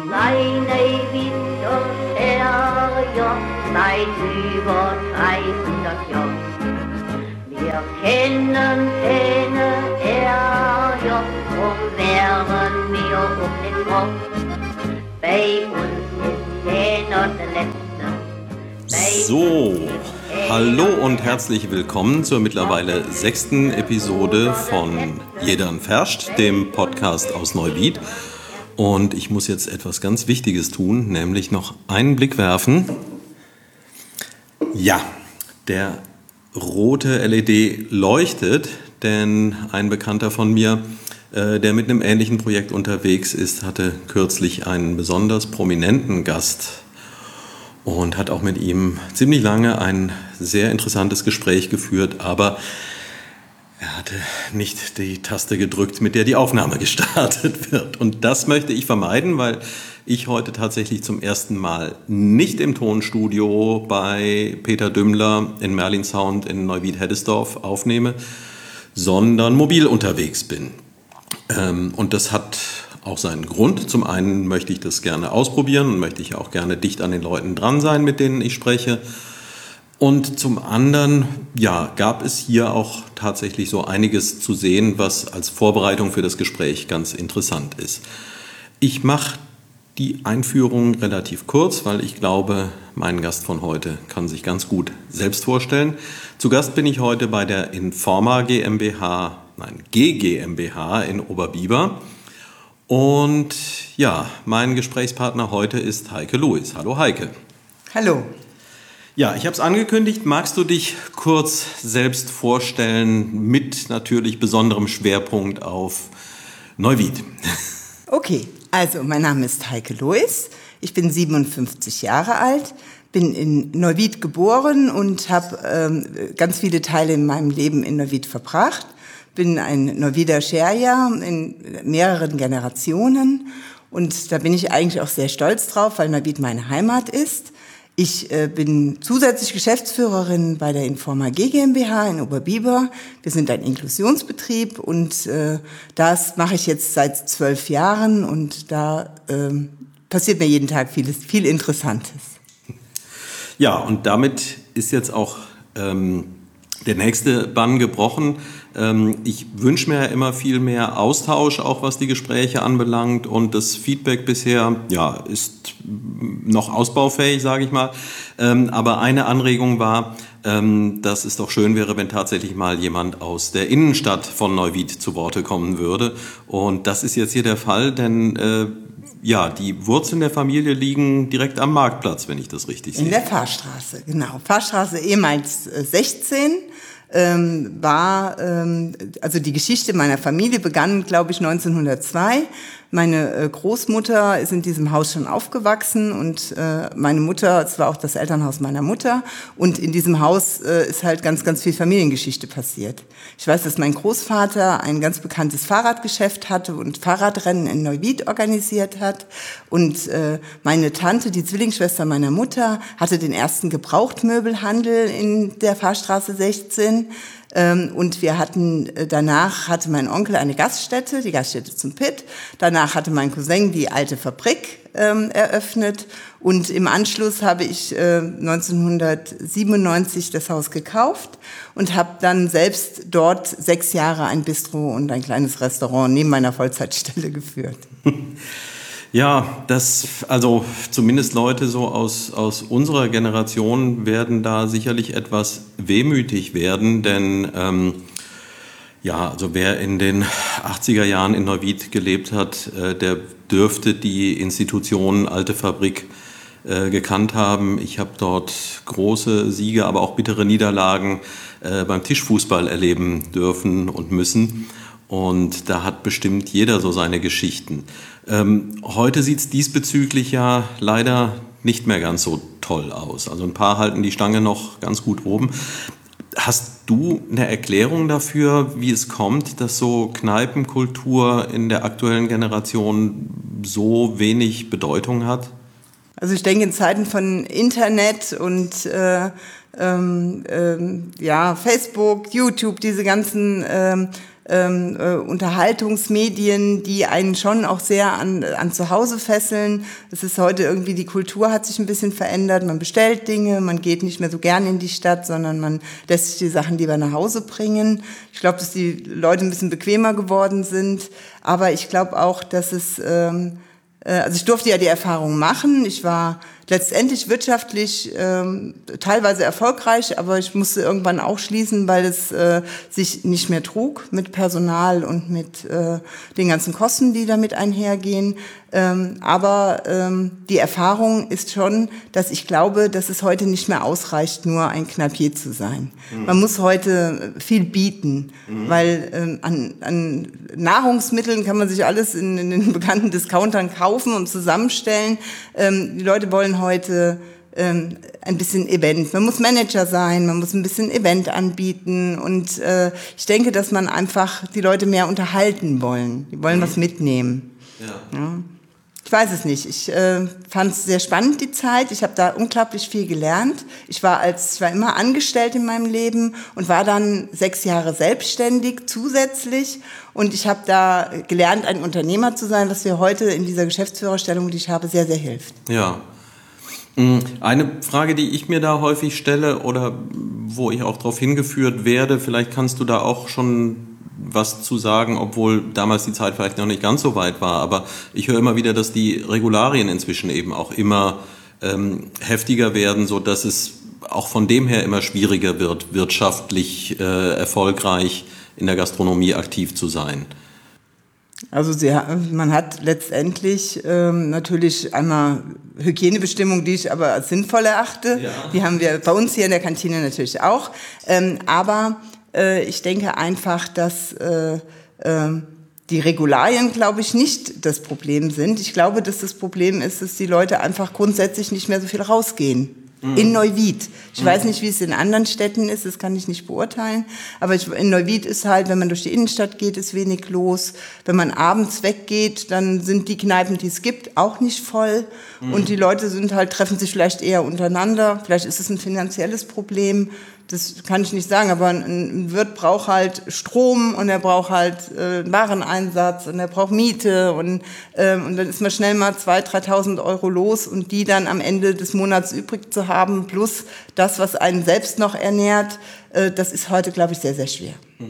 Seine Winter her, seit über 300 Jahren. Wir kennen keine Ärger, drum wären wir um den Kopf. Bei uns ist keiner der Letzte. So, hallo und herzlich willkommen zur mittlerweile 6. Episode von Jedern Ferscht, dem Podcast aus Neuwied. Und ich muss jetzt etwas ganz Wichtiges tun, nämlich noch einen Blick werfen. Ja, der rote LED leuchtet, denn ein Bekannter von mir, der mit einem ähnlichen Projekt unterwegs ist, hatte kürzlich einen besonders prominenten Gast und hat auch mit ihm ziemlich lange ein sehr interessantes Gespräch geführt, aber er hatte nicht die Taste gedrückt, mit der die Aufnahme gestartet wird. Und das möchte ich vermeiden, weil ich heute tatsächlich zum ersten Mal nicht im Tonstudio bei Peter Dümmler in Merlin Sound in Neuwied-Heddesdorf aufnehme, sondern mobil unterwegs bin. Und das hat auch seinen Grund. Zum einen möchte ich das gerne ausprobieren und möchte ich auch gerne dicht an den Leuten dran sein, mit denen ich spreche. Und zum anderen, ja, gab es hier auch tatsächlich so einiges zu sehen, was als Vorbereitung für das Gespräch ganz interessant ist. Ich mache die Einführung relativ kurz, weil ich glaube, mein Gast von heute kann sich ganz gut selbst vorstellen. Zu Gast bin ich heute bei der Informa GmbH in Oberbiber. Und ja, mein Gesprächspartner heute ist Heike Louis. Hallo Heike. Hallo. Ja, ich habe es angekündigt. Magst du dich kurz selbst vorstellen, mit natürlich besonderem Schwerpunkt auf Neuwied? Okay, also mein Name ist Heike Louis. Ich bin 57 Jahre alt, bin in Neuwied geboren und habe ganz viele Teile in meinem Leben in Neuwied verbracht. Bin ein Neuwieder Scherja in mehreren Generationen und da bin ich eigentlich auch sehr stolz drauf, weil Neuwied meine Heimat ist. Ich bin zusätzlich Geschäftsführerin bei der Informa GmbH in Oberbiber. Wir sind ein Inklusionsbetrieb und das mache ich jetzt seit 12 Jahren und da passiert mir jeden Tag viel Interessantes. Ja, und damit ist jetzt auch der nächste Bann gebrochen. Ich wünsche mir ja immer viel mehr Austausch, auch was die Gespräche anbelangt. Und das Feedback bisher ja, ist noch ausbaufähig, sage ich mal. Aber eine Anregung war, dass es doch schön wäre, wenn tatsächlich mal jemand aus der Innenstadt von Neuwied zu Worte kommen würde. Und das ist jetzt hier der Fall, denn ja, die Wurzeln der Familie liegen direkt am Marktplatz, wenn ich das richtig sehe. In der Fahrstraße, genau. Fahrstraße ehemals 16. Also die Geschichte meiner Familie begann, glaube ich, 1902. Meine Großmutter ist in diesem Haus schon aufgewachsen und meine Mutter, es war auch das Elternhaus meiner Mutter und in diesem Haus ist halt ganz, ganz viel Familiengeschichte passiert. Ich weiß, dass mein Großvater ein ganz bekanntes Fahrradgeschäft hatte und Fahrradrennen in Neuwied organisiert hat und meine Tante, die Zwillingsschwester meiner Mutter, hatte den ersten Gebrauchtmöbelhandel in der Fahrstraße 16. Und danach hatte mein Onkel eine Gaststätte, die Gaststätte zum Pitt. Danach hatte mein Cousin die alte Fabrik eröffnet. Und im Anschluss habe ich 1997 das Haus gekauft und habe dann selbst dort 6 Jahre ein Bistro und ein kleines Restaurant neben meiner Vollzeitstelle geführt. Ja, also zumindest Leute so aus unserer Generation werden da sicherlich etwas wehmütig werden, denn ja, also wer in den 80er Jahren in Neuwied gelebt hat, der dürfte die Institution Alte Fabrik gekannt haben. Ich habe dort große Siege, aber auch bittere Niederlagen beim Tischfußball erleben dürfen und müssen. Und da hat bestimmt jeder so seine Geschichten. Heute sieht es diesbezüglich ja leider nicht mehr ganz so toll aus. Also ein paar halten die Stange noch ganz gut oben. Hast du eine Erklärung dafür, wie es kommt, dass so Kneipenkultur in der aktuellen Generation so wenig Bedeutung hat? Also ich denke, in Zeiten von Internet und Facebook, YouTube, diese ganzen Unterhaltungsmedien, die einen schon auch sehr an zu Hause fesseln. Es ist heute irgendwie, die Kultur hat sich ein bisschen verändert. Man bestellt Dinge, man geht nicht mehr so gern in die Stadt, sondern man lässt sich die Sachen lieber nach Hause bringen. Ich glaube, dass die Leute ein bisschen bequemer geworden sind. Aber ich glaube auch, dass es, also ich durfte ja die Erfahrung machen. Ich war letztendlich wirtschaftlich teilweise erfolgreich, aber ich musste irgendwann auch schließen, weil es sich nicht mehr trug mit Personal und mit den ganzen Kosten, die damit einhergehen. Aber die Erfahrung ist schon, dass ich glaube, dass es heute nicht mehr ausreicht, nur ein Kneipier zu sein. Man muss heute viel bieten, weil an Nahrungsmitteln kann man sich alles in den bekannten Discountern kaufen und zusammenstellen. Die Leute wollen heute ein bisschen Event. Man muss Manager sein, man muss ein bisschen Event anbieten und ich denke, dass man einfach die Leute mehr unterhalten wollen. Die wollen was mitnehmen. Ja. Ich weiß es nicht. Ich fand es sehr spannend, die Zeit. Ich habe da unglaublich viel gelernt. Ich war immer angestellt in meinem Leben und war dann 6 Jahre selbstständig zusätzlich. Und ich habe da gelernt, ein Unternehmer zu sein, was mir heute in dieser Geschäftsführerstellung, die ich habe, sehr, sehr hilft. Ja. Eine Frage, die ich mir da häufig stelle oder wo ich auch darauf hingeführt werde, vielleicht kannst du da auch schon was zu sagen, obwohl damals die Zeit vielleicht noch nicht ganz so weit war, aber ich höre immer wieder, dass die Regularien inzwischen eben auch immer heftiger werden, so dass es auch von dem her immer schwieriger wird, wirtschaftlich erfolgreich in der Gastronomie aktiv zu sein. Also man hat letztendlich natürlich einmal Hygienebestimmungen, die ich aber als sinnvoll erachte. Ja. Die haben wir bei uns hier in der Kantine natürlich auch. Aber ich denke einfach, dass die Regularien, glaube ich, nicht das Problem sind. Ich glaube, dass das Problem ist, dass die Leute einfach grundsätzlich nicht mehr so viel rausgehen. In Neuwied. Ich weiß nicht, wie es in anderen Städten ist, das kann ich nicht beurteilen. Aber in Neuwied ist halt, wenn man durch die Innenstadt geht, ist wenig los. Wenn man abends weggeht, dann sind die Kneipen, die es gibt, auch nicht voll. Und die Leute treffen sich vielleicht eher untereinander. Vielleicht ist es ein finanzielles Problem. Das kann ich nicht sagen, aber ein Wirt braucht halt Strom und er braucht halt Wareneinsatz und er braucht Miete und dann ist man schnell mal 2.000, 3.000 Euro los und die dann am Ende des Monats übrig zu haben, plus das, was einen selbst noch ernährt, das ist heute, glaube ich, sehr, sehr schwer.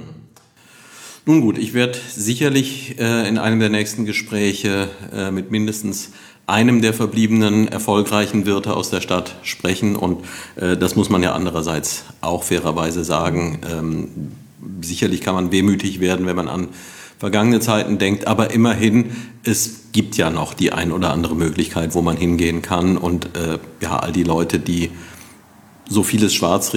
Nun gut, ich werde sicherlich in einem der nächsten Gespräche mit mindestens einem der verbliebenen erfolgreichen Wirte aus der Stadt sprechen und das muss man ja andererseits auch fairerweise sagen. Sicherlich kann man wehmütig werden, wenn man an vergangene Zeiten denkt, aber immerhin, es gibt ja noch die ein oder andere Möglichkeit, wo man hingehen kann und ja, all die Leute, die so vieles schwarz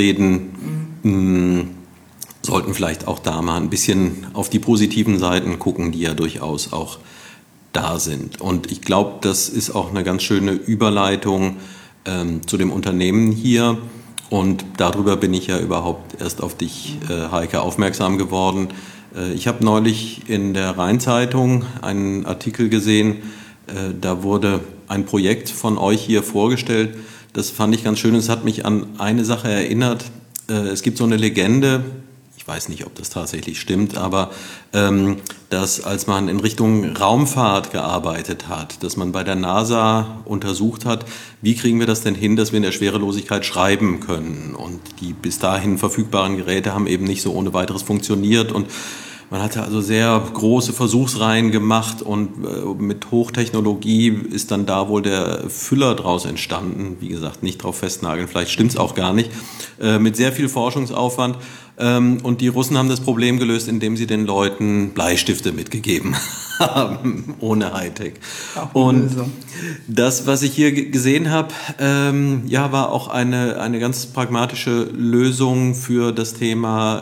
reden, sollten vielleicht auch da mal ein bisschen auf die positiven Seiten gucken, die ja durchaus auch da sind. Und ich glaube, das ist auch eine ganz schöne Überleitung zu dem Unternehmen hier. Und darüber bin ich ja überhaupt erst auf dich, Heike, aufmerksam geworden. Ich habe neulich in der Rhein-Zeitung einen Artikel gesehen, da wurde ein Projekt von euch hier vorgestellt. Das fand ich ganz schön. Es hat mich an eine Sache erinnert. Es gibt so eine Legende, ich weiß nicht, ob das tatsächlich stimmt, aber dass als man in Richtung Raumfahrt gearbeitet hat, dass man bei der NASA untersucht hat, wie kriegen wir das denn hin, dass wir in der Schwerelosigkeit schreiben können. Und die bis dahin verfügbaren Geräte haben eben nicht so ohne weiteres funktioniert und man hatte also sehr große Versuchsreihen gemacht und mit Hochtechnologie ist dann da wohl der Füller draus entstanden. Wie gesagt, nicht drauf festnageln, vielleicht stimmt's auch gar nicht. Mit sehr viel Forschungsaufwand. Und die Russen haben das Problem gelöst, indem sie den Leuten Bleistifte mitgegeben haben, ohne Hightech. Und das, was ich hier gesehen habe, ja, war auch eine ganz pragmatische Lösung für das Thema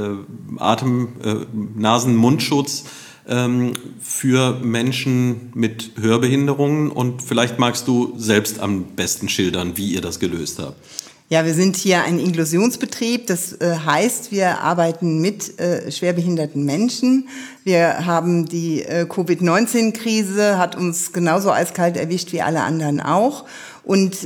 Nasen-Mundschutz für Menschen mit Hörbehinderungen. Und vielleicht magst du selbst am besten schildern, wie ihr das gelöst habt. Ja, wir sind hier ein Inklusionsbetrieb. Das heißt, wir arbeiten mit schwerbehinderten Menschen. Wir haben die Covid-19-Krise, hat uns genauso eiskalt erwischt wie alle anderen auch. Und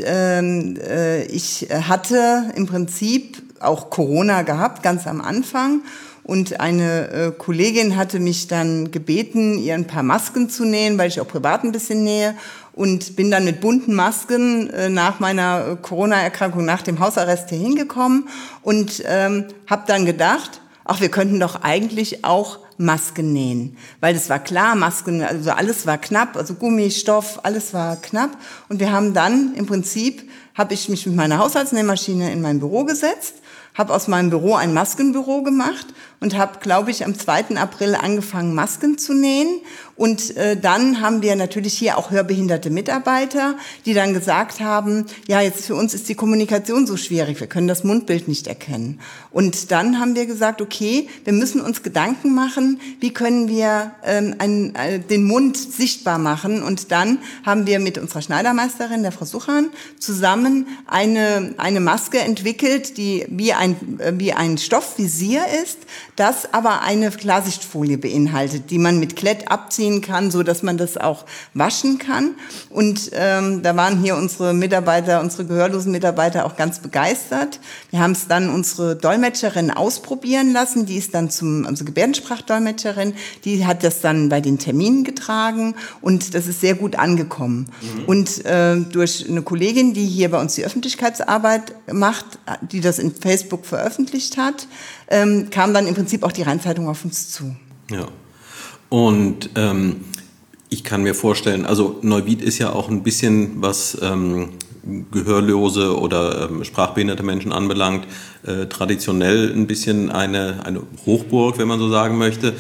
ich hatte im Prinzip auch Corona gehabt, ganz am Anfang. und eine Kollegin hatte mich dann gebeten, ihr ein paar Masken zu nähen, weil ich auch privat ein bisschen nähe. Und bin dann mit bunten Masken nach meiner Corona-Erkrankung, nach dem Hausarrest hier hingekommen und habe dann gedacht, ach, wir könnten doch eigentlich auch Masken nähen. Weil das war klar, Masken, also alles war knapp, also Gummi, Stoff, alles war knapp. Und wir haben dann im Prinzip, habe ich mich mit meiner Haushaltsnähmaschine in mein Büro gesetzt, habe aus meinem Büro ein Maskenbüro gemacht und habe, glaube ich, am 2. April angefangen, Masken zu nähen. Und dann haben wir natürlich hier auch hörbehinderte Mitarbeiter, die dann gesagt haben, ja, jetzt für uns ist die Kommunikation so schwierig, wir können das Mundbild nicht erkennen. Und dann haben wir gesagt, okay, wir müssen uns Gedanken machen, wie können wir den Mund sichtbar machen. Und dann haben wir mit unserer Schneidermeisterin, der Frau Suchan, zusammen eine Maske entwickelt, die wie ein Stoffvisier ist, das aber eine Klarsichtfolie beinhaltet, die man mit Klett abziehen kann, so dass man das auch waschen kann. Und da waren hier unsere Mitarbeiter, unsere gehörlosen Mitarbeiter auch ganz begeistert. Wir haben es dann unsere Dolmetscherin ausprobieren lassen, die ist dann also Gebärdensprachdolmetscherin, die hat das dann bei den Terminen getragen und das ist sehr gut angekommen. Und durch eine Kollegin, die hier bei uns die Öffentlichkeitsarbeit macht, die das in Facebook veröffentlicht hat, kam dann im Prinzip auch die Rheinzeitung auf uns zu. Ja. Und ich kann mir vorstellen, also Neuwied ist ja auch ein bisschen, was gehörlose oder sprachbehinderte Menschen anbelangt, traditionell ein bisschen eine Hochburg, wenn man so sagen möchte.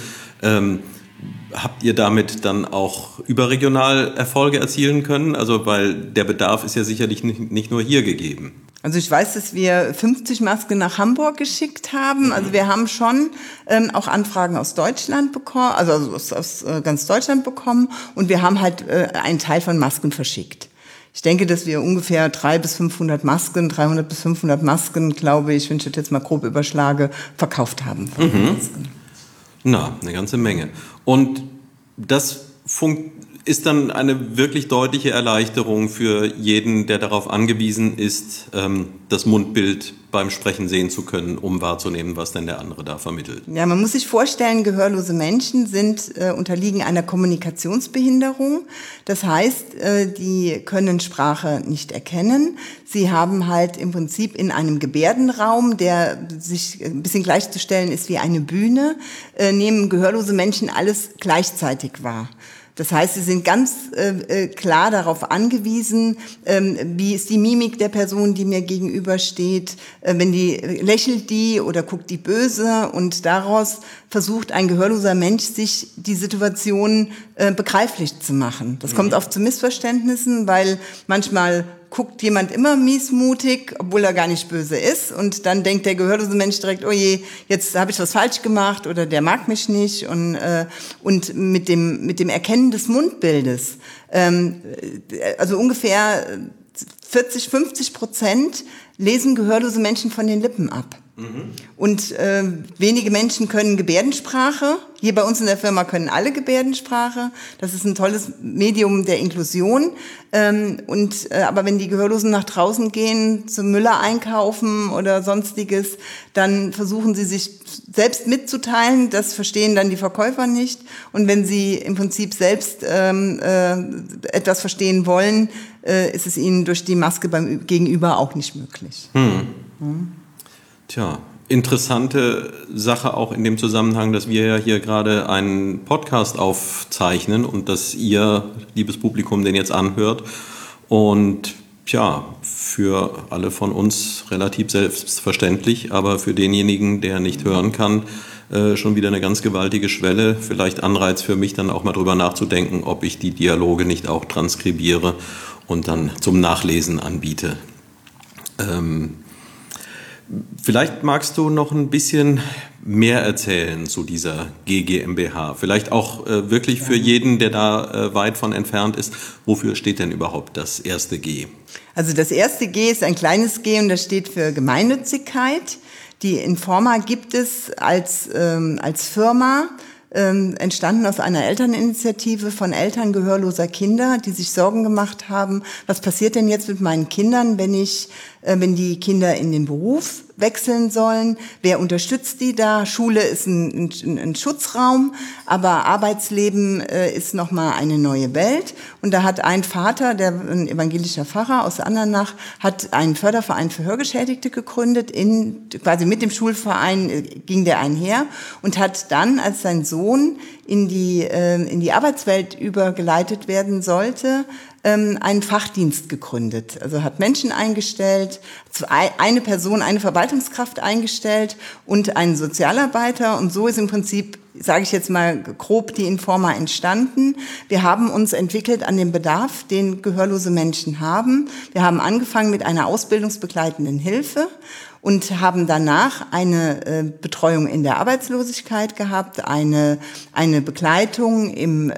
Habt ihr damit dann auch überregional Erfolge erzielen können? Also weil der Bedarf ist ja sicherlich nicht nur hier gegeben. Also ich weiß, dass wir 50 Masken nach Hamburg geschickt haben. Also wir haben schon auch Anfragen aus Deutschland bekommen, also aus ganz Deutschland bekommen. Und wir haben halt einen Teil von Masken verschickt. Ich denke, dass wir ungefähr 300 bis 500 Masken, glaube ich, wenn ich das jetzt mal grob überschlage, verkauft haben. Masken. Na, eine ganze Menge. Und das ist dann eine wirklich deutliche Erleichterung für jeden, der darauf angewiesen ist, das Mundbild beim Sprechen sehen zu können, um wahrzunehmen, was denn der andere da vermittelt. Ja, man muss sich vorstellen, gehörlose Menschen unterliegen einer Kommunikationsbehinderung. Das heißt, die können Sprache nicht erkennen. Sie haben halt im Prinzip in einem Gebärdenraum, der sich ein bisschen gleichzustellen ist wie eine Bühne, nehmen gehörlose Menschen alles gleichzeitig wahr. Das heißt, sie sind ganz klar darauf angewiesen, wie ist die Mimik der Person, die mir gegenübersteht, wenn die lächelt die oder guckt die böse, und daraus versucht ein gehörloser Mensch, sich die Situation begreiflich zu machen. Das kommt oft zu Missverständnissen, weil manchmal guckt jemand immer miesmutig, obwohl er gar nicht böse ist, und dann denkt der gehörlose Mensch direkt, oh je, jetzt habe ich was falsch gemacht oder der mag mich nicht, und mit dem Erkennen des Mundbildes, also ungefähr 40-50% lesen gehörlose Menschen von den Lippen ab. Und wenige Menschen können Gebärdensprache. Hier bei uns in der Firma können alle Gebärdensprache. Das ist ein tolles Medium der Inklusion. Aber wenn die Gehörlosen nach draußen gehen, zum Müller einkaufen oder sonstiges, dann versuchen sie sich selbst mitzuteilen. Das verstehen dann die Verkäufer nicht. Und wenn sie im Prinzip selbst etwas verstehen wollen, ist es ihnen durch die Maske beim Gegenüber auch nicht möglich. Tja, interessante Sache auch in dem Zusammenhang, dass wir ja hier gerade einen Podcast aufzeichnen und dass ihr, liebes Publikum, den jetzt anhört. Und tja, für alle von uns relativ selbstverständlich, aber für denjenigen, der nicht hören kann, schon wieder eine ganz gewaltige Schwelle. Vielleicht Anreiz für mich, dann auch mal drüber nachzudenken, ob ich die Dialoge nicht auch transkribiere und dann zum Nachlesen anbiete. Vielleicht magst du noch ein bisschen mehr erzählen zu dieser GGmbH. Vielleicht auch wirklich für jeden, der da weit von entfernt ist. Wofür steht denn überhaupt das erste G? Also das erste G ist ein kleines G und das steht für Gemeinnützigkeit. Die Informa gibt es als Firma, entstanden aus einer Elterninitiative von Eltern gehörloser Kinder, die sich Sorgen gemacht haben, was passiert denn jetzt mit meinen Kindern, wenn ich wenn die Kinder in den Beruf wechseln sollen. Wer unterstützt die da? Schule ist ein Schutzraum, aber Arbeitsleben ist nochmal eine neue Welt. Und da hat ein Vater, ein evangelischer Pfarrer aus Andernach, hat einen Förderverein für Hörgeschädigte gegründet. Quasi mit dem Schulverein ging der einher und hat dann, als sein Sohn in die Arbeitswelt übergeleitet werden sollte, einen Fachdienst gegründet. Also hat Menschen eingestellt, eine Person, eine Verwaltungskraft eingestellt und einen Sozialarbeiter. Und so ist im Prinzip, sage ich jetzt mal grob, die Informa entstanden. Wir haben uns entwickelt an dem Bedarf, den gehörlose Menschen haben. Wir haben angefangen mit einer ausbildungsbegleitenden Hilfe und haben danach eine Betreuung in der Arbeitslosigkeit gehabt, eine Begleitung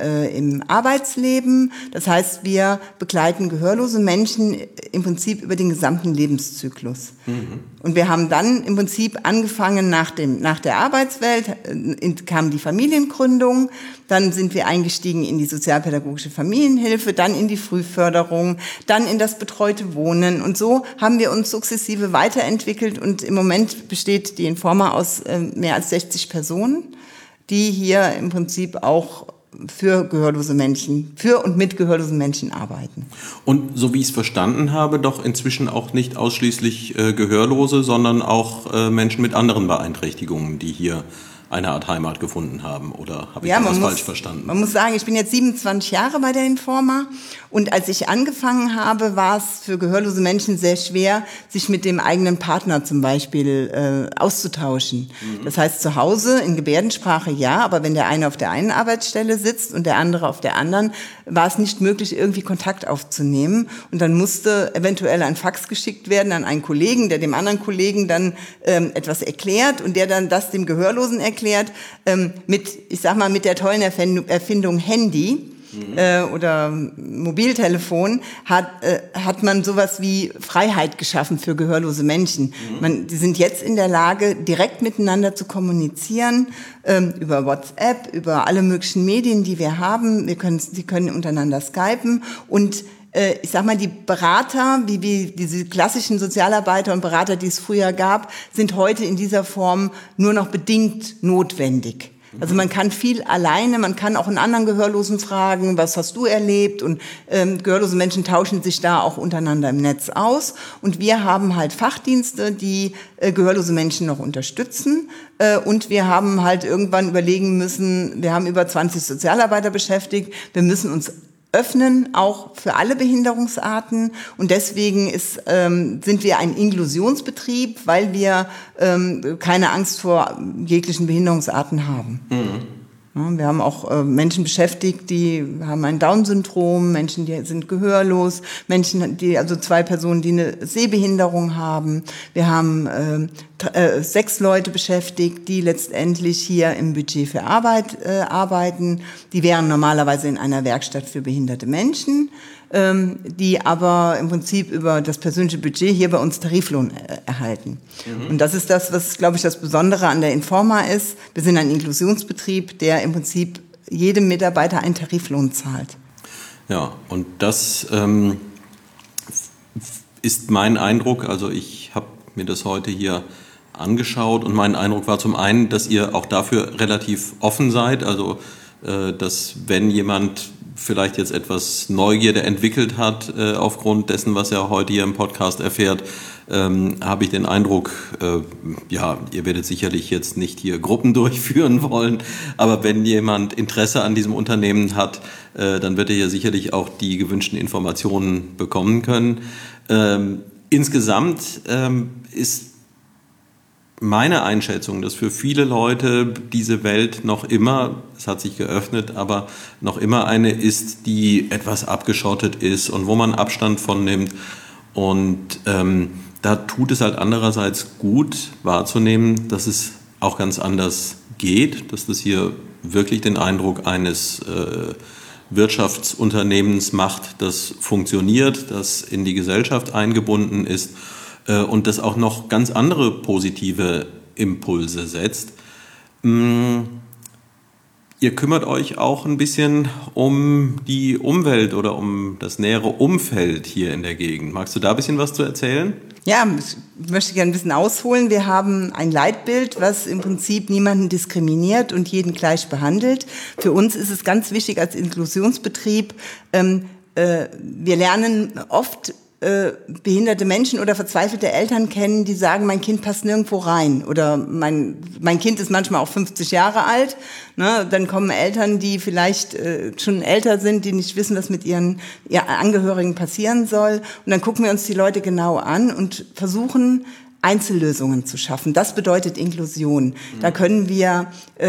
im Arbeitsleben. Das heißt, wir begleiten gehörlose Menschen im Prinzip über den gesamten Lebenszyklus. Mhm. Und wir haben dann im Prinzip angefangen nach der Arbeitswelt, kam die Familiengründung, dann sind wir eingestiegen in die sozialpädagogische Familienhilfe, dann in die Frühförderung, dann in das betreute Wohnen. Und so haben wir uns sukzessive weiterentwickelt und im Moment besteht die Informa aus mehr als 60 Personen, die hier im Prinzip auch für gehörlose Menschen, für und mit gehörlosen Menschen arbeiten. Und so wie ich es verstanden habe, doch inzwischen auch nicht ausschließlich Gehörlose, sondern auch Menschen mit anderen Beeinträchtigungen, die hier eine Art Heimat gefunden haben. Oder habe ich das falsch verstanden? Man muss sagen, ich bin jetzt 27 Jahre bei der Informa und als ich angefangen habe, war es für gehörlose Menschen sehr schwer, sich mit dem eigenen Partner zum Beispiel auszutauschen. Mhm. Das heißt, zu Hause in Gebärdensprache ja, aber wenn der eine auf der einen Arbeitsstelle sitzt und der andere auf der anderen, war es nicht möglich, irgendwie Kontakt aufzunehmen. Und dann musste eventuell ein Fax geschickt werden an einen Kollegen, der dem anderen Kollegen dann etwas erklärt und der dann das dem Gehörlosen erklärt, mit der tollen Erfindung Handy oder Mobiltelefon hat man sowas wie Freiheit geschaffen für gehörlose Menschen. Die sind jetzt in der Lage, direkt miteinander zu kommunizieren, über WhatsApp, über alle möglichen Medien, die wir haben. Sie können untereinander skypen und die Berater, wie diese klassischen Sozialarbeiter und Berater, die es früher gab, sind heute in dieser Form nur noch bedingt notwendig. Also man kann viel alleine, man kann auch einen anderen Gehörlosen fragen, was hast du erlebt? Und gehörlose Menschen tauschen sich da auch untereinander im Netz aus. Und wir haben halt Fachdienste, die gehörlose Menschen noch unterstützen. Und wir haben halt irgendwann überlegen müssen, wir haben über 20 Sozialarbeiter beschäftigt, wir müssen uns öffnen, auch für alle Behinderungsarten. Und deswegen sind wir ein Inklusionsbetrieb, weil wir keine Angst vor jeglichen Behinderungsarten haben. Mhm. Ja, wir haben auch Menschen beschäftigt, die haben ein Down-Syndrom, Menschen, die sind gehörlos, also 2 Personen, die eine Sehbehinderung haben. Wir haben 6 Leute beschäftigt, die letztendlich hier im Budget für Arbeit arbeiten. Die wären normalerweise in einer Werkstatt für behinderte Menschen, die aber im Prinzip über das persönliche Budget hier bei uns Tariflohn erhalten. Mhm. Und das ist das, was, glaube ich, das Besondere an der Informa ist. Wir sind ein Inklusionsbetrieb, der im Prinzip jedem Mitarbeiter einen Tariflohn zahlt. Ja, und das ist mein Eindruck. Also ich habe mir das heute hier angeschaut und mein Eindruck war zum einen, dass ihr auch dafür relativ offen seid. Also dass wenn jemand vielleicht jetzt etwas Neugierde entwickelt hat aufgrund dessen, was er heute hier im Podcast erfährt, habe ich den Eindruck, ihr werdet sicherlich jetzt nicht hier Gruppen durchführen wollen, aber wenn jemand Interesse an diesem Unternehmen hat, dann wird er ja sicherlich auch die gewünschten Informationen bekommen können. Insgesamt ist meine Einschätzung, dass für viele Leute diese Welt noch immer, es hat sich geöffnet, aber noch immer eine ist, die etwas abgeschottet ist und wo man Abstand von nimmt. Und da tut es halt andererseits gut wahrzunehmen, dass es auch ganz anders geht, dass das hier wirklich den Eindruck eines Wirtschaftsunternehmens macht, das funktioniert, das in die Gesellschaft eingebunden ist und das auch noch ganz andere positive Impulse setzt. Ihr kümmert euch auch ein bisschen um die Umwelt oder um das nähere Umfeld hier in der Gegend. Magst du da ein bisschen was zu erzählen? Ja, ich möchte gerne ein bisschen ausholen. Wir haben ein Leitbild, was im Prinzip niemanden diskriminiert und jeden gleich behandelt. Für uns ist es ganz wichtig als Inklusionsbetrieb, wir lernen oft behinderte Menschen oder verzweifelte Eltern kennen, die sagen, mein Kind passt nirgendwo rein oder mein Kind ist manchmal auch 50 Jahre alt. Ne? Dann kommen Eltern, die vielleicht schon älter sind, die nicht wissen, was mit ihren Angehörigen passieren soll. Und dann gucken wir uns die Leute genau an und versuchen, Einzellösungen zu schaffen. Das bedeutet Inklusion. Da können wir,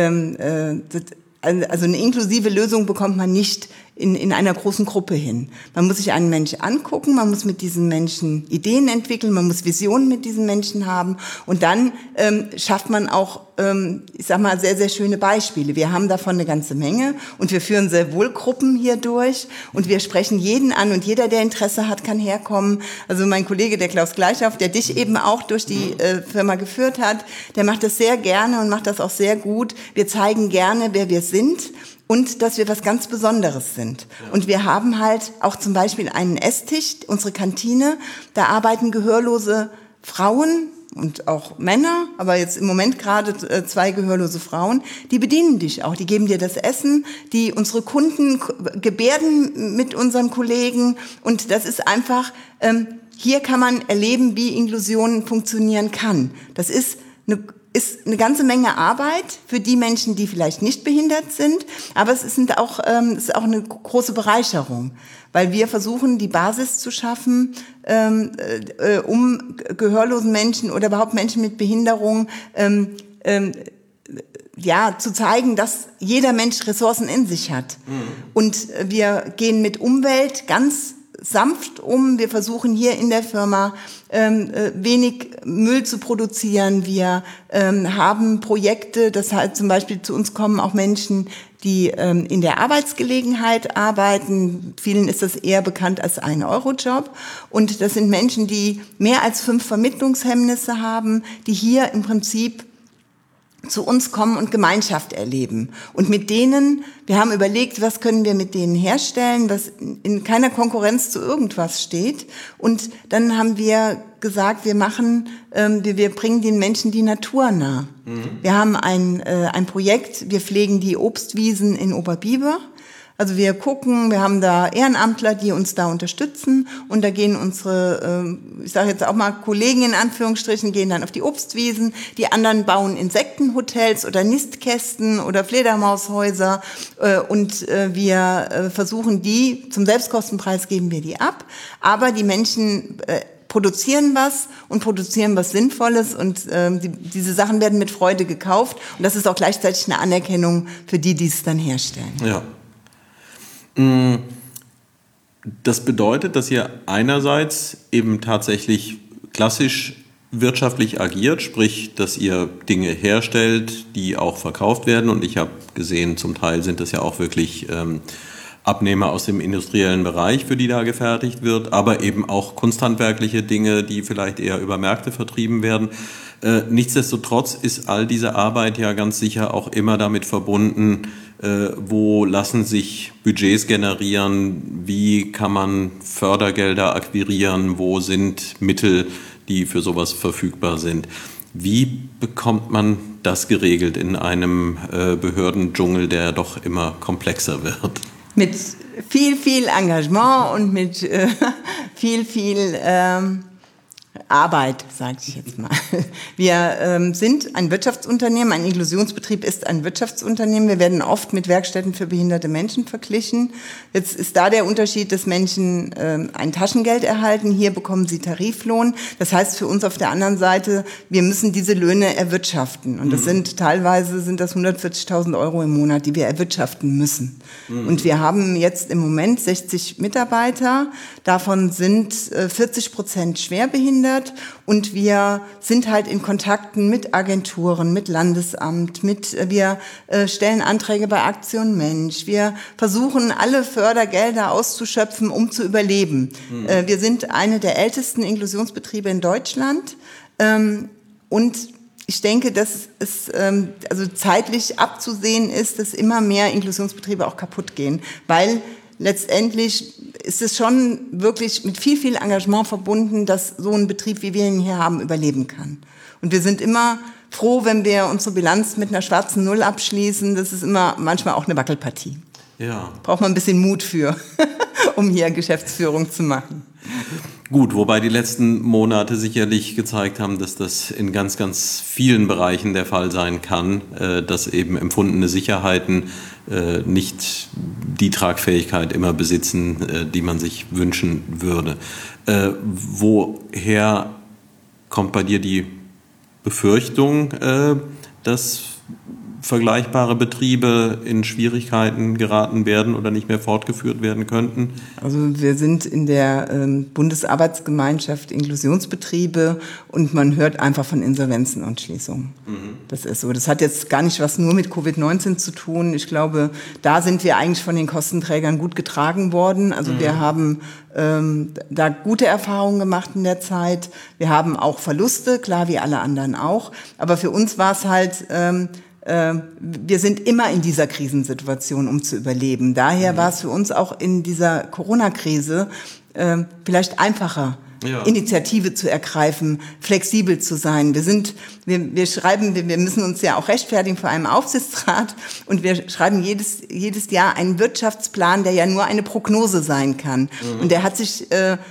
also eine inklusive Lösung bekommt man nicht in einer großen Gruppe hin. Man muss sich einen Menschen angucken, man muss mit diesen Menschen Ideen entwickeln, man muss Visionen mit diesen Menschen haben und dann schafft man auch, ich sag mal, sehr, sehr schöne Beispiele. Wir haben davon eine ganze Menge und wir führen sehr wohl Gruppen hier durch und wir sprechen jeden an und jeder, der Interesse hat, kann herkommen. Also mein Kollege, der Klaus Gleichhoff, der dich eben auch durch die Firma geführt hat, der macht das sehr gerne und macht das auch sehr gut. Wir zeigen gerne, wer wir sind. Und dass wir was ganz Besonderes sind. Ja. Und wir haben halt auch zum Beispiel einen Esstisch, unsere Kantine, da arbeiten gehörlose Frauen und auch Männer, aber jetzt im Moment gerade 2 gehörlose Frauen, die bedienen dich auch, die geben dir das Essen, die unsere Kunden gebärden mit unseren Kollegen und das ist einfach, hier kann man erleben, wie Inklusion funktionieren kann. Das ist eine ganze Menge Arbeit für die Menschen, die vielleicht nicht behindert sind, aber es ist auch eine große Bereicherung, weil wir versuchen, die Basis zu schaffen, um gehörlosen Menschen oder überhaupt Menschen mit Behinderung zu zeigen, dass jeder Mensch Ressourcen in sich hat. Mhm. Und wir gehen mit Umwelt ganz sanft um. Wir versuchen hier in der Firma wenig Müll zu produzieren. Wir haben Projekte, das heißt zum Beispiel zu uns kommen auch Menschen, die in der Arbeitsgelegenheit arbeiten. Vielen ist das eher bekannt als 1-Euro-Job. Und das sind Menschen, die mehr als 5 Vermittlungshemmnisse haben, die hier im Prinzip zu uns kommen und Gemeinschaft erleben. Und mit denen, wir haben überlegt, was können wir mit denen herstellen, was in keiner Konkurrenz zu irgendwas steht. Und dann haben wir gesagt, wir bringen den Menschen die Natur nah. Mhm. Wir haben ein Projekt, wir pflegen die Obstwiesen in Oberbiber. Also wir gucken, wir haben da Ehrenamtler, die uns da unterstützen und da gehen unsere, ich sage jetzt auch mal Kollegen in Anführungsstrichen, gehen dann auf die Obstwiesen, die anderen bauen Insektenhotels oder Nistkästen oder Fledermaushäuser und wir versuchen die, zum Selbstkostenpreis geben wir die ab, aber die Menschen produzieren was Sinnvolles und diese Sachen werden mit Freude gekauft und das ist auch gleichzeitig eine Anerkennung für die, die es dann herstellen. Ja. Das bedeutet, dass ihr einerseits eben tatsächlich klassisch wirtschaftlich agiert, sprich, dass ihr Dinge herstellt, die auch verkauft werden. Und ich habe gesehen, zum Teil sind das ja auch wirklich Abnehmer aus dem industriellen Bereich, für die da gefertigt wird, aber eben auch kunsthandwerkliche Dinge, die vielleicht eher über Märkte vertrieben werden. Nichtsdestotrotz ist all diese Arbeit ja ganz sicher auch immer damit verbunden, wo lassen sich Budgets generieren, wie kann man Fördergelder akquirieren, wo sind Mittel, die für sowas verfügbar sind. Wie bekommt man das geregelt in einem Behördendschungel, der doch immer komplexer wird? Mit viel Engagement und mit viel Arbeit, sage ich jetzt mal. Wir sind ein Wirtschaftsunternehmen, ein Inklusionsbetrieb ist ein Wirtschaftsunternehmen. Wir werden oft mit Werkstätten für behinderte Menschen verglichen. Jetzt ist da der Unterschied, dass Menschen ein Taschengeld erhalten. Hier bekommen sie Tariflohn. Das heißt für uns auf der anderen Seite, wir müssen diese Löhne erwirtschaften. Und das teilweise sind das 140.000 Euro im Monat, die wir erwirtschaften müssen. Und wir haben jetzt im Moment 60 Mitarbeiter. Davon sind 40% schwerbehindert. Und wir sind halt in Kontakten mit Agenturen, mit Landesamt, wir stellen Anträge bei Aktion Mensch. Wir versuchen, alle Fördergelder auszuschöpfen, um zu überleben. Wir sind eine der ältesten Inklusionsbetriebe in Deutschland. Und ich denke, dass es also zeitlich abzusehen ist, dass immer mehr Inklusionsbetriebe auch kaputt gehen, weil letztendlich ist es schon wirklich mit viel, viel Engagement verbunden, dass so ein Betrieb, wie wir ihn hier haben, überleben kann. Und wir sind immer froh, wenn wir unsere Bilanz mit einer schwarzen Null abschließen. Das ist immer manchmal auch eine Wackelpartie. Ja. Braucht man ein bisschen Mut für, um hier Geschäftsführung zu machen. Gut, wobei die letzten Monate sicherlich gezeigt haben, dass das in ganz, ganz vielen Bereichen der Fall sein kann, dass eben empfundene Sicherheiten nicht die Tragfähigkeit immer besitzen, die man sich wünschen würde. Woher kommt bei dir die Befürchtung, dass vergleichbare Betriebe in Schwierigkeiten geraten werden oder nicht mehr fortgeführt werden könnten? Also wir sind in der Bundesarbeitsgemeinschaft Inklusionsbetriebe und man hört einfach von Insolvenzen und Schließungen. Das ist so. Das hat jetzt gar nicht was nur mit Covid-19 zu tun. Ich glaube, da sind wir eigentlich von den Kostenträgern gut getragen worden. Also wir haben da gute Erfahrungen gemacht in der Zeit. Wir haben auch Verluste, klar, wie alle anderen auch. Aber für uns war es halt wir sind immer in dieser Krisensituation, um zu überleben. Daher war es für uns auch in dieser Corona-Krise vielleicht einfacher, Initiative zu ergreifen, flexibel zu sein. Wir schreiben, wir müssen uns ja auch rechtfertigen vor einem Aufsichtsrat und wir schreiben jedes Jahr einen Wirtschaftsplan, der ja nur eine Prognose sein kann. Und der hat sich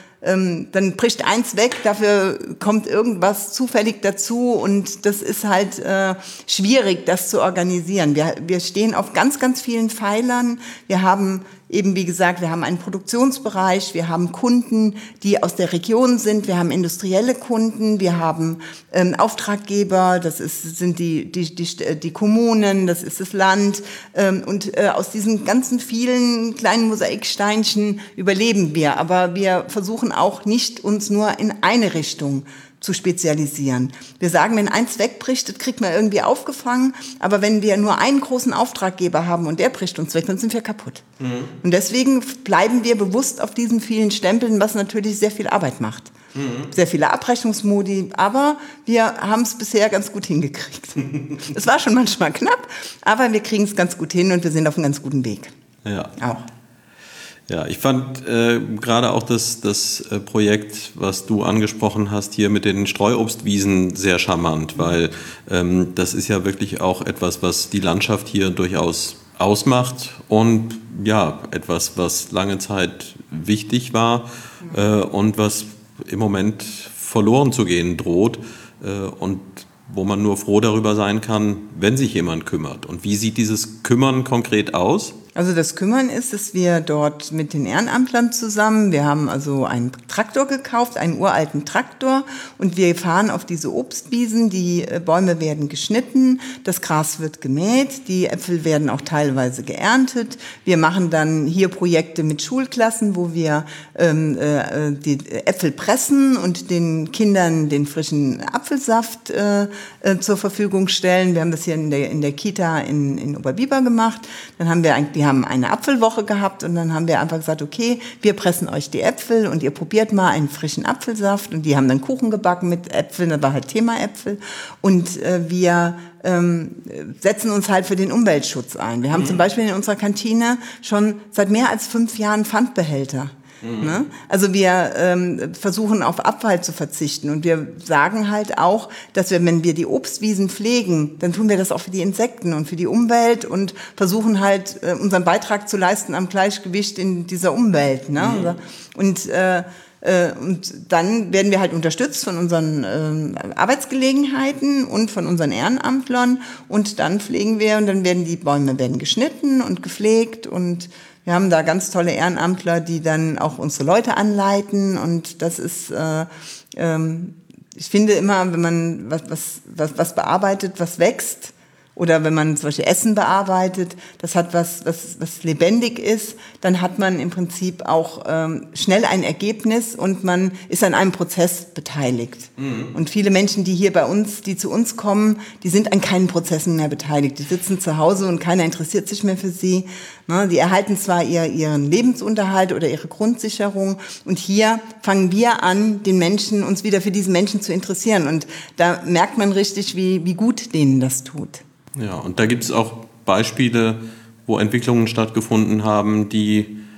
dann bricht eins weg, dafür kommt irgendwas zufällig dazu und das ist halt schwierig, das zu organisieren. Wir stehen auf ganz, ganz vielen Pfeilern. Wir haben eben, wie gesagt, wir haben einen Produktionsbereich, wir haben Kunden, die aus der Region sind, wir haben industrielle Kunden, wir haben Auftraggeber, sind die Kommunen, das ist das Land und aus diesen ganzen vielen kleinen Mosaiksteinchen überleben wir, aber wir versuchen auch nicht, uns nur in eine Richtung zu spezialisieren. Wir sagen, wenn eins wegbricht, das kriegt man irgendwie aufgefangen, aber wenn wir nur einen großen Auftraggeber haben und der bricht uns weg, dann sind wir kaputt. Und deswegen bleiben wir bewusst auf diesen vielen Stempeln, was natürlich sehr viel Arbeit macht. Sehr viele Abrechnungsmodi, aber wir haben es bisher ganz gut hingekriegt. Es war schon manchmal knapp, aber wir kriegen es ganz gut hin und wir sind auf einem ganz guten Weg. Ja. Auch. Ja, ich fand gerade auch das Projekt, was du angesprochen hast, hier mit den Streuobstwiesen sehr charmant, weil das ist ja wirklich auch etwas, was die Landschaft hier durchaus ausmacht und ja, etwas, was lange Zeit wichtig war und was im Moment verloren zu gehen droht und wo man nur froh darüber sein kann, wenn sich jemand kümmert. Und wie sieht dieses Kümmern konkret aus? Also das Kümmern ist, dass wir dort mit den Ehrenamtlern zusammen, wir haben also einen Traktor gekauft, einen uralten Traktor und wir fahren auf diese Obstwiesen, die Bäume werden geschnitten, das Gras wird gemäht, die Äpfel werden auch teilweise geerntet. Wir machen dann hier Projekte mit Schulklassen, wo wir die Äpfel pressen und den Kindern den frischen Apfelsaft zur Verfügung stellen. Wir haben das hier in der Kita in Oberbiber gemacht. Dann haben wir eine Apfelwoche gehabt und dann haben wir einfach gesagt, okay, wir pressen euch die Äpfel und ihr probiert mal einen frischen Apfelsaft und die haben dann Kuchen gebacken mit Äpfeln, das war halt Thema Äpfel und wir setzen uns halt für den Umweltschutz ein. Wir haben zum Beispiel in unserer Kantine schon seit mehr als 5 Jahren Pfandbehälter. Ne? Also wir versuchen auf Abfall zu verzichten und wir sagen halt auch, dass wenn wir die Obstwiesen pflegen, dann tun wir das auch für die Insekten und für die Umwelt und versuchen halt unseren Beitrag zu leisten am Gleichgewicht in dieser Umwelt. Ne? Und dann werden wir halt unterstützt von unseren Arbeitsgelegenheiten und von unseren Ehrenamtlern und dann pflegen wir und dann werden die Bäume geschnitten und gepflegt und wir haben da ganz tolle Ehrenamtler, die dann auch unsere Leute anleiten und das ist, ich finde immer, wenn man was bearbeitet, was wächst, oder wenn man zum Beispiel Essen bearbeitet, das hat was lebendig ist, dann hat man im Prinzip auch schnell ein Ergebnis und man ist an einem Prozess beteiligt. Und viele Menschen, die zu uns kommen, die sind an keinen Prozessen mehr beteiligt. Die sitzen zu Hause und keiner interessiert sich mehr für sie. Die erhalten zwar ihren Lebensunterhalt oder ihre Grundsicherung und hier fangen wir an, uns wieder für diese Menschen zu interessieren. Und da merkt man richtig, wie gut denen das tut. Ja, und da gibt es auch Beispiele, wo Entwicklungen stattgefunden haben, die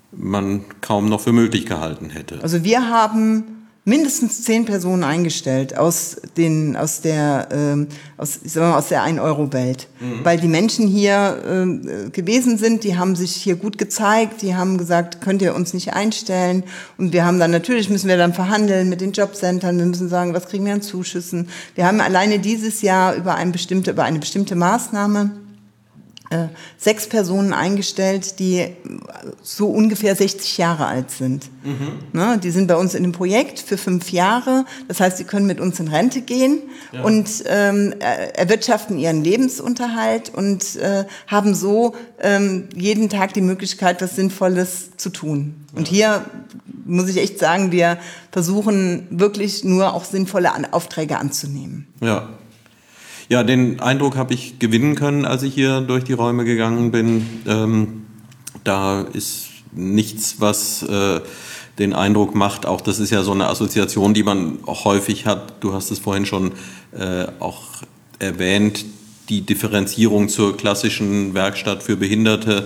man kaum noch für möglich gehalten hätte. Also wir haben mindestens 10 Personen eingestellt aus der 1-Euro-Welt. Weil die Menschen hier gewesen sind, die haben sich hier gut gezeigt, die haben gesagt, könnt ihr uns nicht einstellen? Und wir haben dann, natürlich müssen wir dann verhandeln mit den Jobcentern, wir müssen sagen, was kriegen wir an Zuschüssen? Wir haben alleine dieses Jahr über eine bestimmte Maßnahme 6 Personen eingestellt, die so ungefähr 60 Jahre alt sind. Ne, die sind bei uns in einem Projekt für 5 Jahre. Das heißt, sie können mit uns in Rente gehen und erwirtschaften ihren Lebensunterhalt und haben so jeden Tag die Möglichkeit, was Sinnvolles zu tun. Und hier muss ich echt sagen, wir versuchen wirklich nur auch sinnvolle Aufträge anzunehmen. Ja, den Eindruck habe ich gewinnen können, als ich hier durch die Räume gegangen bin. Da ist nichts, was den Eindruck macht, auch das ist ja so eine Assoziation, die man auch häufig hat. Du hast es vorhin schon auch erwähnt, die Differenzierung zur klassischen Werkstatt für Behinderte,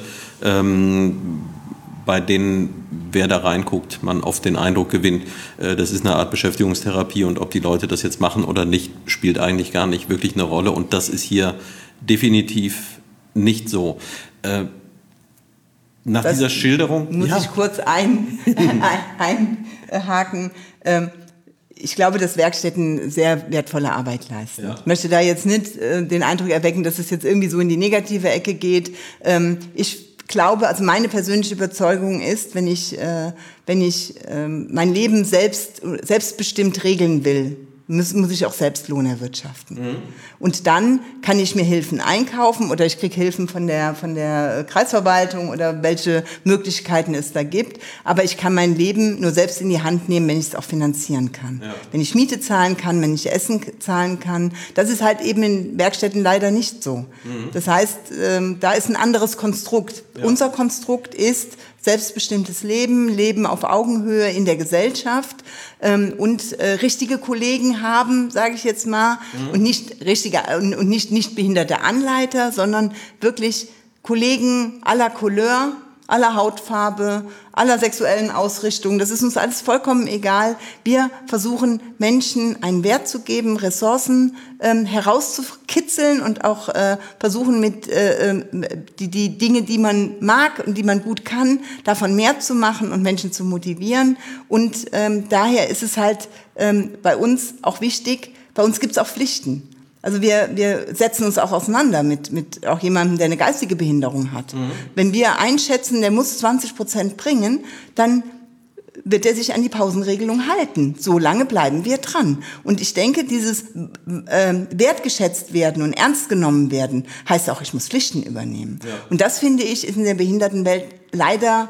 bei denen, wer da reinguckt, man oft den Eindruck gewinnt, das ist eine Art Beschäftigungstherapie und ob die Leute das jetzt machen oder nicht, spielt eigentlich gar nicht wirklich eine Rolle und das ist hier definitiv nicht so. Nach dieser Schilderung... Muss ich kurz einhaken. Ich glaube, dass Werkstätten sehr wertvolle Arbeit leisten. Ich möchte da jetzt nicht den Eindruck erwecken, dass es jetzt irgendwie so in die negative Ecke geht. Ich glaube, also meine persönliche Überzeugung ist, wenn ich mein Leben selbstbestimmt regeln will, muss ich auch selbst Lohn erwirtschaften. Und dann kann ich mir Hilfen einkaufen oder ich kriege Hilfen von der Kreisverwaltung oder welche Möglichkeiten es da gibt. Aber ich kann mein Leben nur selbst in die Hand nehmen, wenn ich es auch finanzieren kann. Ja. Wenn ich Miete zahlen kann, wenn ich Essen zahlen kann. Das ist halt eben in Werkstätten leider nicht so. Das heißt, da ist ein anderes Konstrukt. Ja. Unser Konstrukt ist selbstbestimmtes Leben auf Augenhöhe in der Gesellschaft und richtige Kollegen haben, sage ich jetzt mal, und nicht nicht behinderte Anleiter, sondern wirklich Kollegen aller Couleur, aller Hautfarbe, aller sexuellen Ausrichtung. Das ist uns alles vollkommen egal. Wir versuchen, Menschen einen Wert zu geben, Ressourcen herauszukitzeln und auch versuchen, mit die Dinge, die man mag und die man gut kann, davon mehr zu machen und Menschen zu motivieren. Und daher ist es halt bei uns auch wichtig, bei uns gibt es auch Pflichten. Also wir setzen uns auch auseinander mit auch jemandem, der eine geistige Behinderung hat. Wenn wir einschätzen, der muss 20% bringen, dann wird er sich an die Pausenregelung halten. So lange bleiben wir dran. Und ich denke, dieses wertgeschätzt werden und ernst genommen werden, heißt auch, ich muss Pflichten übernehmen. Ja. Und das, finde ich, ist in der Behindertenwelt leider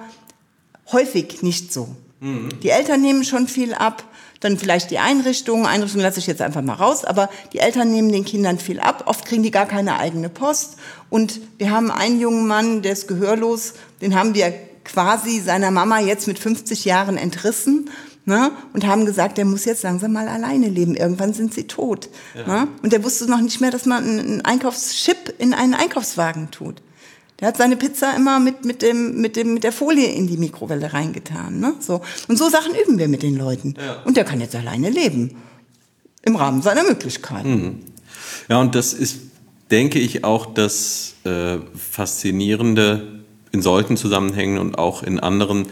häufig nicht so. Die Eltern nehmen schon viel ab. Dann vielleicht die Einrichtung lasse ich jetzt einfach mal raus, aber die Eltern nehmen den Kindern viel ab, oft kriegen die gar keine eigene Post und wir haben einen jungen Mann, der ist gehörlos, den haben wir quasi seiner Mama jetzt mit 50 Jahren entrissen, ne, und haben gesagt, der muss jetzt langsam mal alleine leben, irgendwann sind sie tot. Ja. Ne, und der wusste noch nicht mehr, dass man einen Einkaufschip in einen Einkaufswagen tut. Der hat seine Pizza immer mit der Folie in die Mikrowelle reingetan, ne? So. Und so Sachen üben wir mit den Leuten. Ja. Und der kann jetzt alleine leben. Im Rahmen seiner Möglichkeiten. Ja, und das ist, denke ich, auch das Faszinierende in solchen Zusammenhängen und auch in anderen,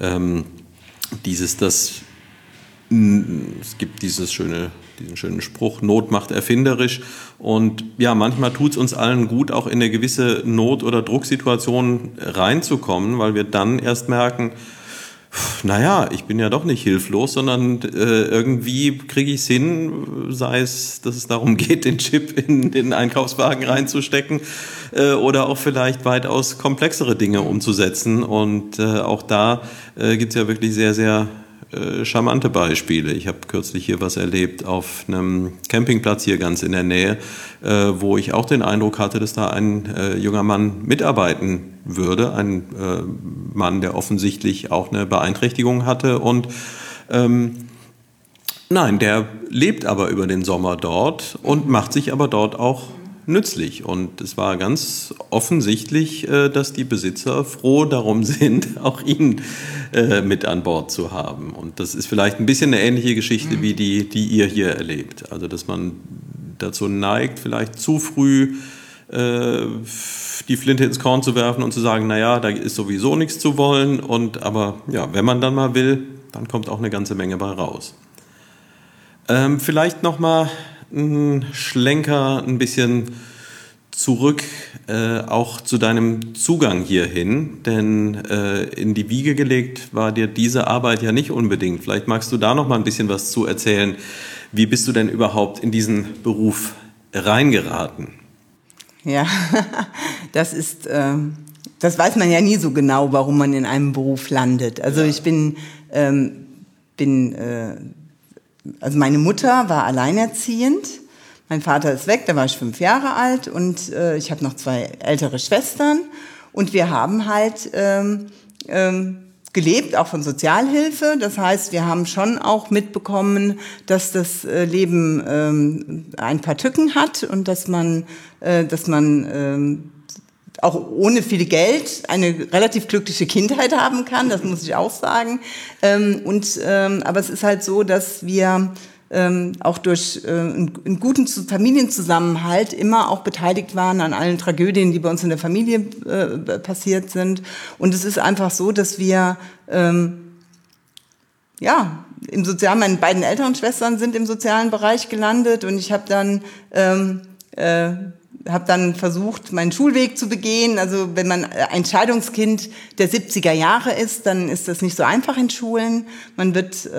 es gibt diesen schönen Spruch, Not macht erfinderisch. Und ja, manchmal tut es uns allen gut, auch in eine gewisse Not- oder Drucksituation reinzukommen, weil wir dann erst merken, naja, ich bin ja doch nicht hilflos, sondern irgendwie kriege ich es hin, sei es, dass es darum geht, den Chip in den Einkaufswagen reinzustecken oder auch vielleicht weitaus komplexere Dinge umzusetzen. Und auch da gibt es ja wirklich sehr, sehr charmante Beispiele. Ich habe kürzlich hier was erlebt auf einem Campingplatz hier ganz in der Nähe, wo ich auch den Eindruck hatte, dass da ein junger Mann mitarbeiten würde. Ein Mann, der offensichtlich auch eine Beeinträchtigung hatte und nein, der lebt aber über den Sommer dort und macht sich aber dort auch nützlich. Und es war ganz offensichtlich, dass die Besitzer froh darum sind, auch ihn mit an Bord zu haben. Und das ist vielleicht ein bisschen eine ähnliche Geschichte wie die ihr hier erlebt. Also dass man dazu neigt, vielleicht zu früh die Flinte ins Korn zu werfen und zu sagen, naja, da ist sowieso nichts zu wollen. Aber ja, wenn man dann mal will, dann kommt auch eine ganze Menge bei raus. Vielleicht nochmal ein Schlenker ein bisschen zurück, auch zu deinem Zugang hierhin, denn in die Wiege gelegt war dir diese Arbeit ja nicht unbedingt. Vielleicht magst du da nochmal ein bisschen was zu erzählen. Wie bist du denn überhaupt in diesen Beruf reingeraten? Ja, das weiß man ja nie so genau, warum man in einem Beruf landet. Also ich also meine Mutter war alleinerziehend, mein Vater ist weg, da war ich 5 Jahre alt und ich habe noch 2 ältere Schwestern und wir haben halt gelebt, auch von Sozialhilfe. Das heißt, wir haben schon auch mitbekommen, dass das Leben ein paar Tücken hat und dass man auch ohne viel Geld eine relativ glückliche Kindheit haben kann, das muss ich auch sagen. Aber es ist halt so, dass wir auch durch einen guten Familienzusammenhalt immer auch beteiligt waren an allen Tragödien, die bei uns in der Familie passiert sind. Und es ist einfach so, dass wir meine beiden älteren Schwestern sind im sozialen Bereich gelandet und ich habe dann versucht, meinen Schulweg zu begehen. Also wenn man ein Scheidungskind der 70er Jahre ist, dann ist das nicht so einfach in Schulen. Man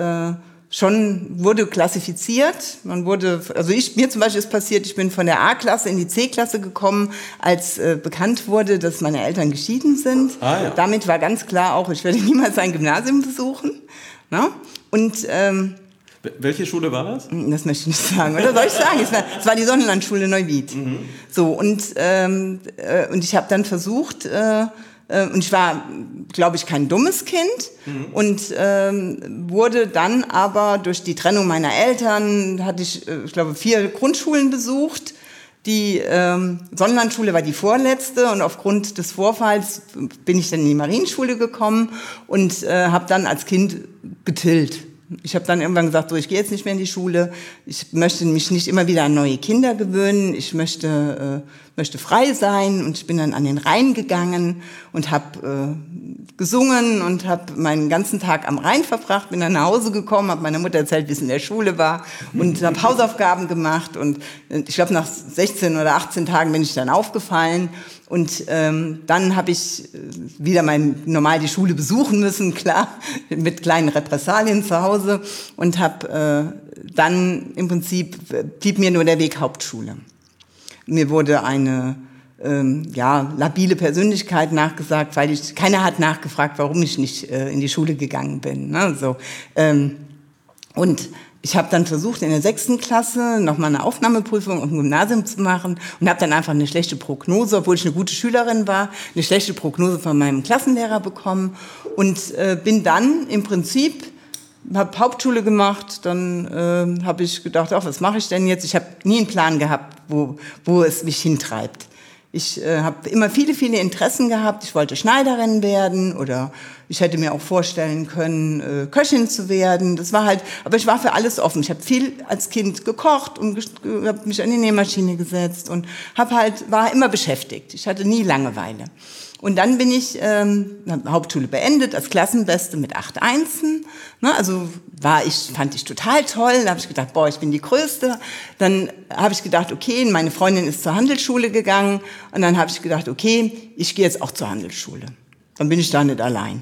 wurde klassifiziert. Mir zum Beispiel ist passiert, ich bin von der A-Klasse in die C-Klasse gekommen, als bekannt wurde, dass meine Eltern geschieden sind. Ja. Damit war ganz klar auch, ich werde niemals ein Gymnasium besuchen. Na? Und welche Schule war das? Das möchte ich nicht sagen. Oder soll ich sagen? Es war die Sonnenlandschule Neuwied. Mhm. So, und ich habe dann versucht, und ich war, glaube ich, kein dummes Kind und wurde dann aber durch die Trennung meiner Eltern, hatte ich glaube, 4 Grundschulen besucht. Die Sonnenlandschule war die vorletzte und aufgrund des Vorfalls bin ich dann in die Marienschule gekommen und habe dann als Kind getillt. Ich habe dann irgendwann gesagt, so, ich gehe jetzt nicht mehr in die Schule, ich möchte mich nicht immer wieder an neue Kinder gewöhnen, ich möchte frei sein und ich bin dann an den Rhein gegangen und habe gesungen und habe meinen ganzen Tag am Rhein verbracht, bin dann nach Hause gekommen, habe meiner Mutter erzählt, wie es in der Schule war und habe Hausaufgaben gemacht und ich glaube, nach 16 oder 18 Tagen bin ich dann aufgefallen. Und dann habe ich wieder normal die Schule besuchen müssen, klar, mit kleinen Repressalien zu Hause und habe dann im Prinzip blieb mir nur der Weg Hauptschule. Mir wurde eine labile Persönlichkeit nachgesagt, weil keiner hat nachgefragt, warum ich nicht in die Schule gegangen bin. Ne? So, und ich habe dann versucht, in der 6. Klasse nochmal eine Aufnahmeprüfung im Gymnasium zu machen und habe dann einfach eine schlechte Prognose, obwohl ich eine gute Schülerin war, eine schlechte Prognose von meinem Klassenlehrer bekommen und bin dann im Prinzip, habe Hauptschule gemacht, dann habe ich gedacht, was mache ich denn jetzt? Ich habe nie einen Plan gehabt, wo es mich hintreibt. Ich habe immer viele, viele Interessen gehabt. Ich wollte Schneiderin werden oder ich hätte mir auch vorstellen können, Köchin zu werden. Das war halt, aber ich war für alles offen. Ich habe viel als Kind gekocht und habe mich an die Nähmaschine gesetzt und war immer beschäftigt. Ich hatte nie Langeweile. Und dann bin ich Hauptschule beendet als Klassenbeste mit 8 Einsen. Ne, also fand ich total toll. Da habe ich gedacht, ich bin die Größte. Dann habe ich gedacht, okay, meine Freundin ist zur Handelsschule gegangen. Und dann habe ich gedacht, okay, ich gehe jetzt auch zur Handelsschule. Dann bin ich da nicht allein.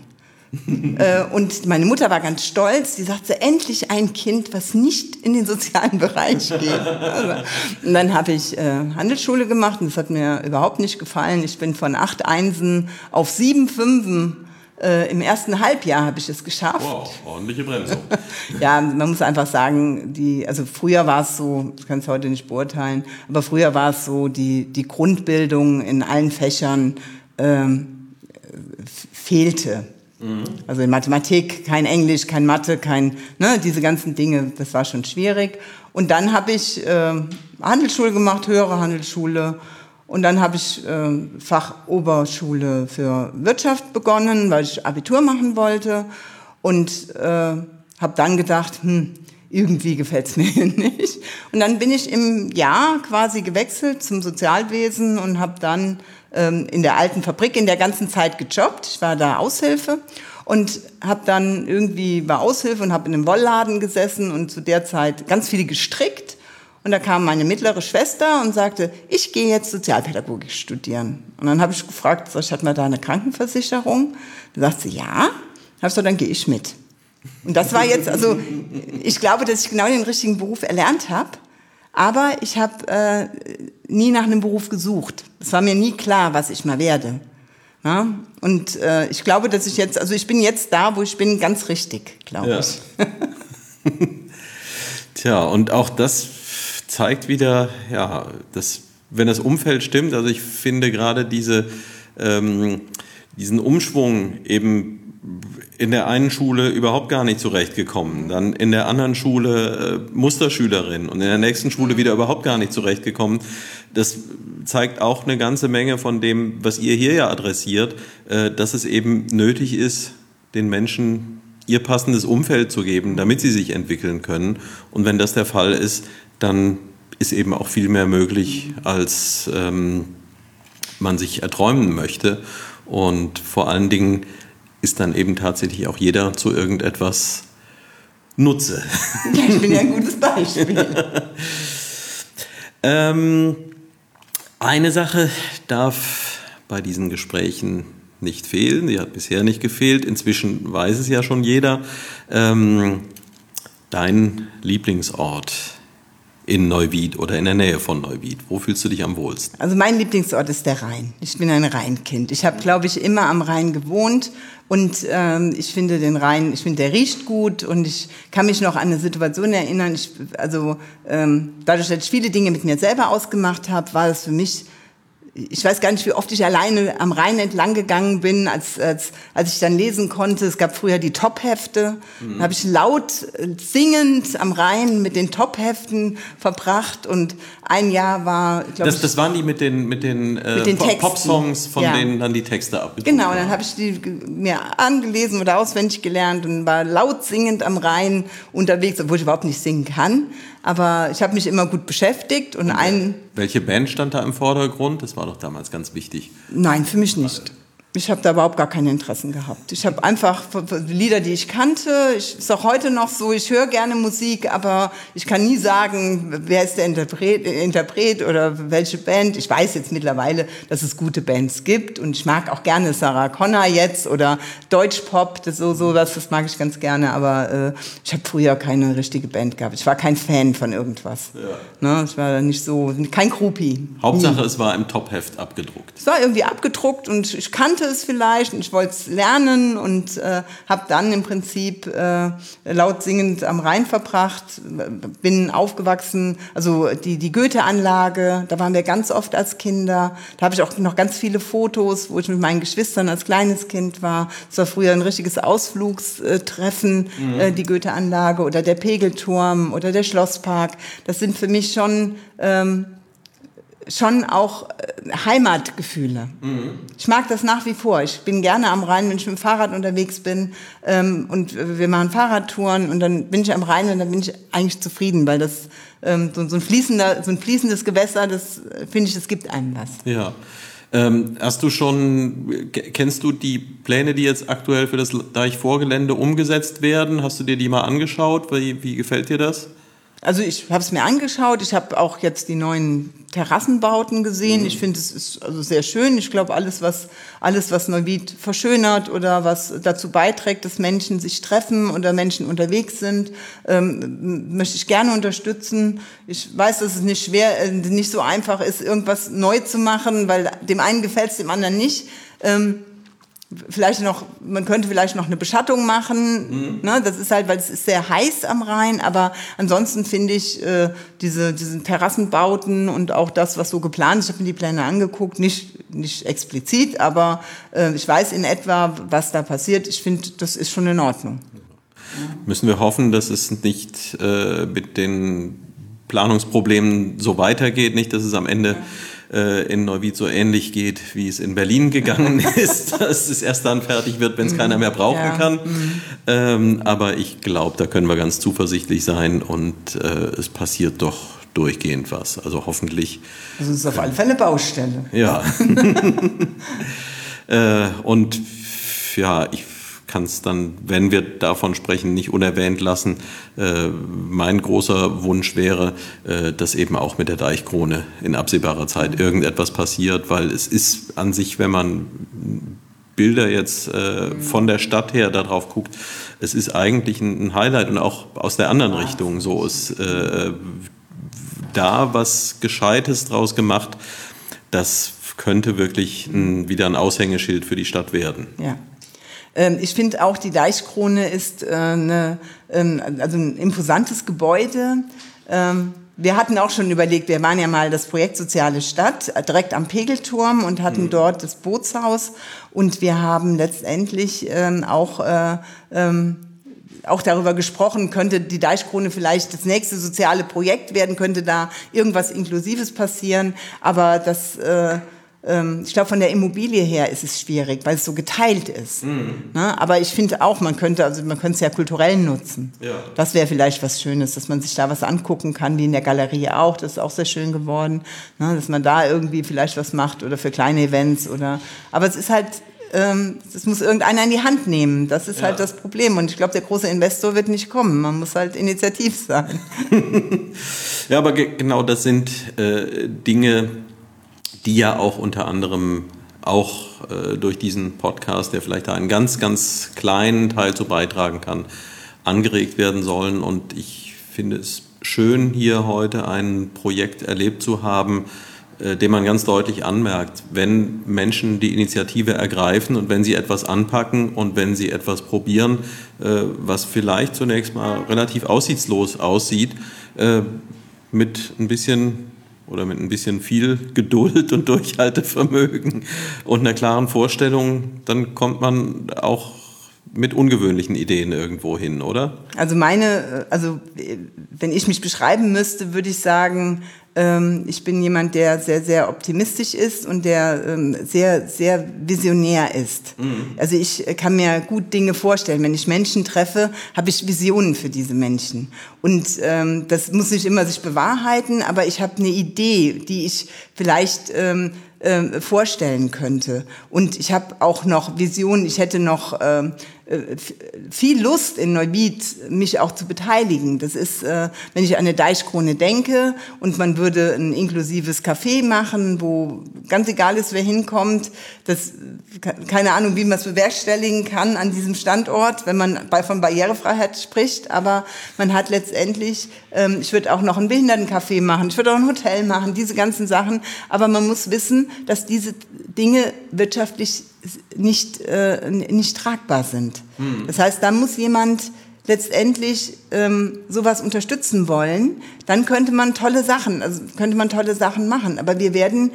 Und meine Mutter war ganz stolz. Die sagte, endlich ein Kind, was nicht in den sozialen Bereich geht. Und dann habe ich Handelsschule gemacht und das hat mir überhaupt nicht gefallen. Ich bin von 8 Einsen auf 7 Fünfen. Im ersten Halbjahr habe ich es geschafft. Wow, ordentliche Bremsung. Ja, man muss einfach sagen, früher war es so, ich kann es heute nicht beurteilen, aber früher war es so, die Grundbildung in allen Fächern fehlte. Also in Mathematik, kein Englisch, kein Mathe, diese ganzen Dinge, das war schon schwierig. Und dann habe ich Handelsschule gemacht, höhere Handelsschule. Und dann habe ich Fachoberschule für Wirtschaft begonnen, weil ich Abitur machen wollte. Und habe dann gedacht, irgendwie gefällt's mir hier nicht. Und dann bin ich im Jahr quasi gewechselt zum Sozialwesen und habe dann in der alten Fabrik in der ganzen Zeit gejobbt. Ich war da Aushilfe und war Aushilfe und habe in einem Wollladen gesessen und zu der Zeit ganz viel gestrickt. Und da kam meine mittlere Schwester und sagte, ich gehe jetzt Sozialpädagogik studieren. Und dann habe ich gefragt, hat man da eine Krankenversicherung? Da sagt sie, ja. Dann gehe ich mit. Und das war jetzt, also ich glaube, dass ich genau den richtigen Beruf erlernt habe. Aber ich habe nie nach einem Beruf gesucht. Es war mir nie klar, was ich mal werde. Ja? Und ich glaube, dass ich bin jetzt da, wo ich bin, ganz richtig, glaube ich. Tja, und auch das zeigt wieder, wenn das Umfeld stimmt, also ich finde gerade diesen Umschwung eben in der einen Schule überhaupt gar nicht zurechtgekommen, dann in der anderen Schule Musterschülerin und in der nächsten Schule wieder überhaupt gar nicht zurechtgekommen. Das zeigt auch eine ganze Menge von dem, was ihr hier ja adressiert, dass es eben nötig ist, den Menschen ihr passendes Umfeld zu geben, damit sie sich entwickeln können. Und wenn das der Fall ist, dann ist eben auch viel mehr möglich, als man sich erträumen möchte. Und vor allen Dingen ist dann eben tatsächlich auch jeder zu irgendetwas Nutze. Ja, ich bin ja ein gutes Beispiel. Eine Sache darf bei diesen Gesprächen nicht fehlen. Sie hat bisher nicht gefehlt. Inzwischen weiß es ja schon jeder. Dein Lieblingsort in Neuwied oder in der Nähe von Neuwied. Wo fühlst du dich am wohlsten? Also mein Lieblingsort ist der Rhein. Ich bin ein Rheinkind. Ich habe, glaube ich, immer am Rhein gewohnt und ich finde den Rhein, der riecht gut und ich kann mich noch an eine Situation erinnern. Dadurch, dass ich viele Dinge mit mir selber ausgemacht habe, war das für mich, ich weiß gar nicht, wie oft ich alleine am Rhein entlang gegangen bin, als ich dann lesen konnte. Es gab früher die Top-Hefte. Da habe ich laut singend am Rhein mit den Top-Heften verbracht. Und ein Jahr war, das waren die mit den Pop-Songs, von denen dann die Texte abgedruckt Genau, und dann habe ich die mir angelesen oder auswendig gelernt und war laut singend am Rhein unterwegs, obwohl ich überhaupt nicht singen kann. Aber ich habe mich immer gut beschäftigt. Und welche Band stand da im Vordergrund? Das war doch damals ganz wichtig. Nein, für mich nicht. Ich habe da überhaupt gar keine Interessen gehabt. Ich habe einfach Lieder, die ich kannte. Ist auch heute noch so, ich höre gerne Musik, aber ich kann nie sagen, wer ist der Interpret oder welche Band. Ich weiß jetzt mittlerweile, dass es gute Bands gibt und ich mag auch gerne Sarah Connor jetzt oder Deutschpop, das mag ich ganz gerne, aber ich habe früher keine richtige Band gehabt. Ich war kein Fan von irgendwas. Ja. Ne, ich war nicht so, kein Groupie. Hauptsache, es war im Top-Heft abgedruckt. Es war irgendwie abgedruckt und ich kannte es vielleicht und ich wollte es lernen und habe dann im Prinzip laut singend am Rhein verbracht, bin aufgewachsen, also die Goethe-Anlage, da waren wir ganz oft als Kinder, da habe ich auch noch ganz viele Fotos, wo ich mit meinen Geschwistern als kleines Kind war. Es war früher ein richtiges Ausflugstreffen, die Goethe-Anlage oder der Pegelturm oder der Schlosspark. Das sind für mich schon auch Heimatgefühle. Ich mag das nach wie vor. Ich bin gerne am Rhein, wenn ich mit dem Fahrrad unterwegs bin und wir machen Fahrradtouren und dann bin ich am Rhein und dann bin ich eigentlich zufrieden, weil das so ein fließendes Gewässer, das finde ich, das gibt einem was. Ja. Kennst du die Pläne, die jetzt aktuell für das Deichvorgelände umgesetzt werden? Hast du dir die mal angeschaut? Wie gefällt dir das? Also ich habe es mir angeschaut, ich habe auch jetzt die neuen Terrassenbauten gesehen. Ich finde, es ist also sehr schön. Ich glaube, alles, was Neuwied verschönert oder was dazu beiträgt, dass Menschen sich treffen oder Menschen unterwegs sind, möchte ich gerne unterstützen. Ich weiß, dass es nicht so einfach ist, irgendwas neu zu machen, weil dem einen gefällt es, dem anderen nicht. man könnte vielleicht noch eine Beschattung machen, ne? Das ist halt, weil es ist sehr heiß am Rhein, aber ansonsten finde ich diese Terrassenbauten und auch das, was so geplant ist, ich habe mir die Pläne angeguckt, nicht explizit, aber ich weiß in etwa, was da passiert. Ich finde, das ist schon in Ordnung. Müssen wir hoffen, dass es nicht mit den Planungsproblemen so weitergeht, nicht, dass es am Ende in Neuwied so ähnlich geht, wie es in Berlin gegangen ist, dass es erst dann fertig wird, wenn es keiner mehr brauchen kann. Aber ich glaube, da können wir ganz zuversichtlich sein und es passiert doch durchgehend was. Also hoffentlich. Also es ist auf alle Fälle eine Baustelle. Ja. Und ja, ich kann es dann, wenn wir davon sprechen, nicht unerwähnt lassen. Mein großer Wunsch wäre, dass eben auch mit der Deichkrone in absehbarer Zeit irgendetwas passiert, weil es ist an sich, wenn man Bilder jetzt von der Stadt her darauf guckt, es ist eigentlich ein Highlight und auch aus der anderen Richtung so ist da was Gescheites draus gemacht. Das könnte wirklich wieder ein Aushängeschild für die Stadt werden. Ja. Ich finde auch, die Deichkrone ist also ein imposantes Gebäude. Wir hatten auch schon überlegt, wir waren ja mal das Projekt Soziale Stadt, direkt am Pegelturm und hatten dort das Bootshaus. Und wir haben letztendlich auch darüber gesprochen, könnte die Deichkrone vielleicht das nächste soziale Projekt werden, könnte da irgendwas Inklusives passieren. Aber das... ich glaube, von der Immobilie her ist es schwierig, weil es so geteilt ist. Ne? Aber ich finde auch, man könnte es ja kulturell nutzen. Ja. Das wäre vielleicht was Schönes, dass man sich da was angucken kann, wie in der Galerie auch. Das ist auch sehr schön geworden, ne? Dass man da irgendwie vielleicht was macht oder für kleine Events aber es ist halt, das muss irgendeiner in die Hand nehmen. Das ist halt das Problem. Und ich glaube, der große Investor wird nicht kommen. Man muss halt initiativ sein. Ja, aber genau das sind Dinge, die ja auch unter anderem auch durch diesen Podcast, der vielleicht da einen ganz, ganz kleinen Teil zu beitragen kann, angeregt werden sollen. Und ich finde es schön, hier heute ein Projekt erlebt zu haben, dem man ganz deutlich anmerkt, wenn Menschen die Initiative ergreifen und wenn sie etwas anpacken und wenn sie etwas probieren, was vielleicht zunächst mal relativ aussichtslos aussieht, mit ein bisschen viel Geduld und Durchhaltevermögen und einer klaren Vorstellung, dann kommt man auch mit ungewöhnlichen Ideen irgendwo hin, oder? Also wenn ich mich beschreiben müsste, würde ich sagen, ich bin jemand, der sehr, sehr optimistisch ist und der sehr, sehr visionär ist. Also ich kann mir gut Dinge vorstellen. Wenn ich Menschen treffe, habe ich Visionen für diese Menschen. Und das muss nicht immer sich bewahrheiten, aber ich habe eine Idee, die ich vielleicht vorstellen könnte. Und ich habe auch noch Visionen, ich hätte noch viel Lust in Neuwied, mich auch zu beteiligen. Das ist, wenn ich an eine Deichkrone denke und man würde ein inklusives Café machen, wo ganz egal ist, wer hinkommt, das, keine Ahnung, wie man es bewerkstelligen kann an diesem Standort, wenn man von Barrierefreiheit spricht, aber man hat letztendlich, ich würde auch noch ein Behindertencafé machen, ich würde auch ein Hotel machen, diese ganzen Sachen, aber man muss wissen, dass diese Dinge wirtschaftlich nicht tragbar sind. Das heißt, da muss jemand letztendlich sowas unterstützen wollen, dann könnte man tolle Sachen machen. Aber wir werden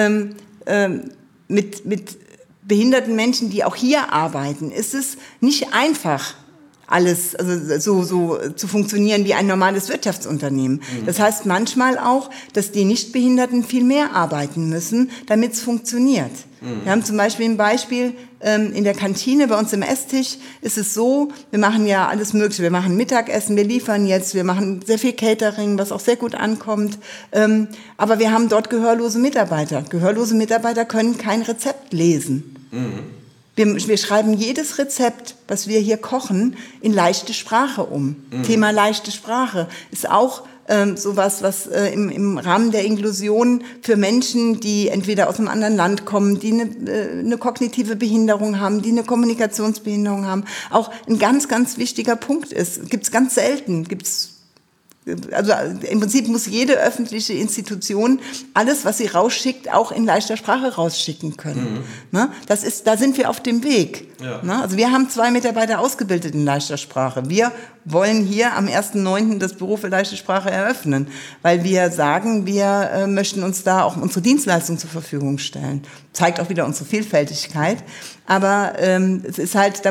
mit behinderten Menschen, die auch hier arbeiten, ist es nicht einfach, alles so zu funktionieren wie ein normales Wirtschaftsunternehmen. Das heißt manchmal auch, dass die Nichtbehinderten viel mehr arbeiten müssen, damit es funktioniert. Wir haben zum Beispiel ein Beispiel in der Kantine, bei uns im Esstisch ist es so, wir machen ja alles Mögliche. Wir machen Mittagessen, wir liefern jetzt, wir machen sehr viel Catering, was auch sehr gut ankommt. Aber wir haben dort gehörlose Mitarbeiter. Gehörlose Mitarbeiter können kein Rezept lesen. Wir schreiben jedes Rezept, was wir hier kochen, in leichte Sprache um. Thema leichte Sprache ist auch sowas, was im Rahmen der Inklusion für Menschen, die entweder aus einem anderen Land kommen, die eine kognitive Behinderung haben, die eine Kommunikationsbehinderung haben, auch ein ganz, ganz wichtiger Punkt ist. Gibt's ganz selten, gibt's Also im Prinzip muss jede öffentliche Institution alles, was sie rausschickt, auch in leichter Sprache rausschicken können. Ne? Da sind wir auf dem Weg. Ja. Ne? Also wir haben 2 Mitarbeiter ausgebildet in leichter Sprache. Wir wollen hier am 1.9. das Büro für leichte Sprache eröffnen, weil wir sagen, wir möchten uns da auch unsere Dienstleistung zur Verfügung stellen. Zeigt auch wieder unsere Vielfältigkeit. Aber es ist halt, da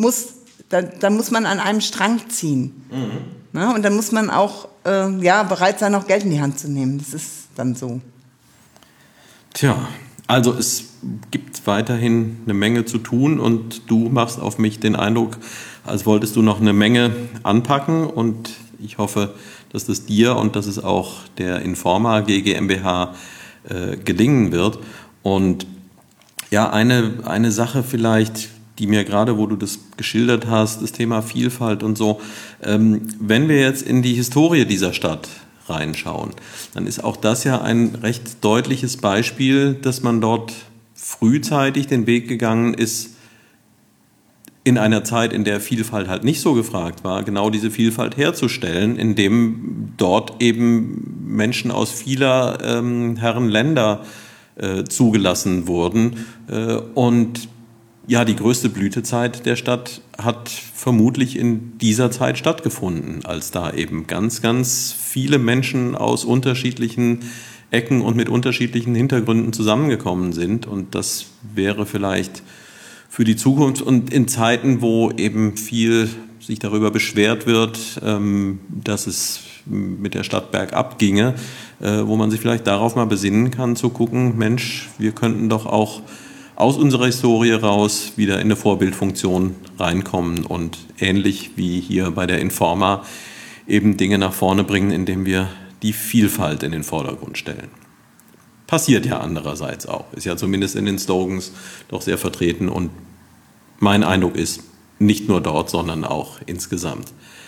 muss man an einem Strang ziehen. Ne? Und dann muss man auch bereit sein, auch Geld in die Hand zu nehmen. Das ist dann so. Tja, also es gibt weiterhin eine Menge zu tun und du machst auf mich den Eindruck, als wolltest du noch eine Menge anpacken und ich hoffe, dass das dir und dass es auch der Informa AG GmbH gelingen wird. Und ja, eine Sache vielleicht, die mir gerade, wo du das geschildert hast, das Thema Vielfalt und so, wenn wir jetzt in die Historie dieser Stadt reinschauen, dann ist auch das ja ein recht deutliches Beispiel, dass man dort frühzeitig den Weg gegangen ist, in einer Zeit, in der Vielfalt halt nicht so gefragt war, genau diese Vielfalt herzustellen, indem dort eben Menschen aus vieler Herren Länder zugelassen wurden und ja, die größte Blütezeit der Stadt hat vermutlich in dieser Zeit stattgefunden, als da eben ganz, ganz viele Menschen aus unterschiedlichen Ecken und mit unterschiedlichen Hintergründen zusammengekommen sind. Und das wäre vielleicht für die Zukunft und in Zeiten, wo eben viel sich darüber beschwert wird, dass es mit der Stadt bergab ginge, wo man sich vielleicht darauf mal besinnen kann, zu gucken, Mensch, wir könnten doch auch aus unserer Historie raus wieder in eine Vorbildfunktion reinkommen und ähnlich wie hier bei der Informa eben Dinge nach vorne bringen, indem wir die Vielfalt in den Vordergrund stellen. Passiert ja andererseits auch, ist ja zumindest in den Slogans doch sehr vertreten und mein Eindruck ist, nicht nur dort, sondern auch insgesamt.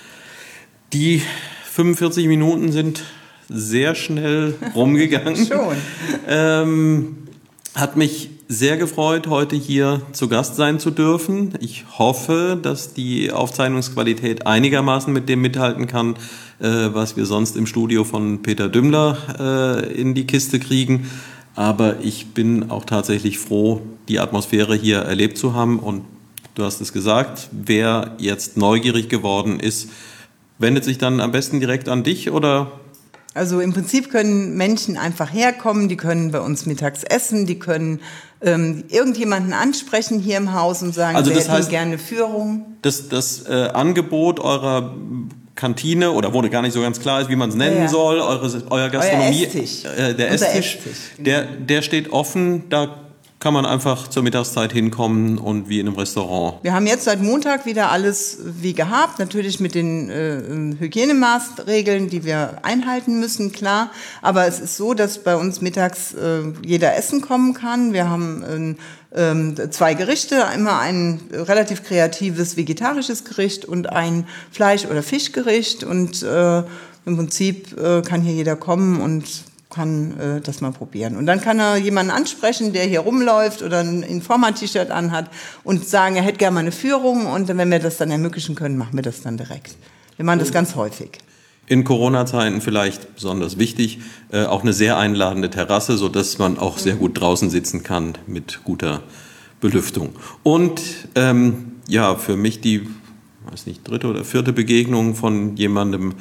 Die 45 Minuten sind sehr schnell rumgegangen. Schon. Hat mich sehr gefreut, heute hier zu Gast sein zu dürfen. Ich hoffe, dass die Aufzeichnungsqualität einigermaßen mit dem mithalten kann, was wir sonst im Studio von Peter Dümmler in die Kiste kriegen. Aber ich bin auch tatsächlich froh, die Atmosphäre hier erlebt zu haben. Und du hast es gesagt, wer jetzt neugierig geworden ist, wendet sich dann am besten direkt an dich oder? Also im Prinzip können Menschen einfach herkommen, die können bei uns mittags essen, die können irgendjemanden ansprechen hier im Haus und sagen, also sie hätten gerne Führung. Das Angebot eurer Kantine, oder wo gar nicht so ganz klar ist, wie man es nennen soll, euer Gastronomie, der Esstisch, der steht offen, da kann man einfach zur Mittagszeit hinkommen und wie in einem Restaurant. Wir haben jetzt seit Montag wieder alles wie gehabt, natürlich mit den Hygienemaßregeln, die wir einhalten müssen, klar. Aber es ist so, dass bei uns mittags jeder essen kommen kann. Wir haben 2 Gerichte, immer ein relativ kreatives vegetarisches Gericht und ein Fleisch- oder Fischgericht. Und im Prinzip kann hier jeder kommen und kann das mal probieren. Und dann kann er jemanden ansprechen, der hier rumläuft oder ein Informa-T-Shirt anhat und sagen, er hätte gerne mal eine Führung und wenn wir das dann ermöglichen können, machen wir das dann direkt. Wir machen das ganz häufig. In Corona-Zeiten vielleicht besonders wichtig, auch eine sehr einladende Terrasse, sodass man auch sehr gut draußen sitzen kann mit guter Belüftung. Und für mich die, weiß nicht, 3. oder 4. Begegnung von jemandem,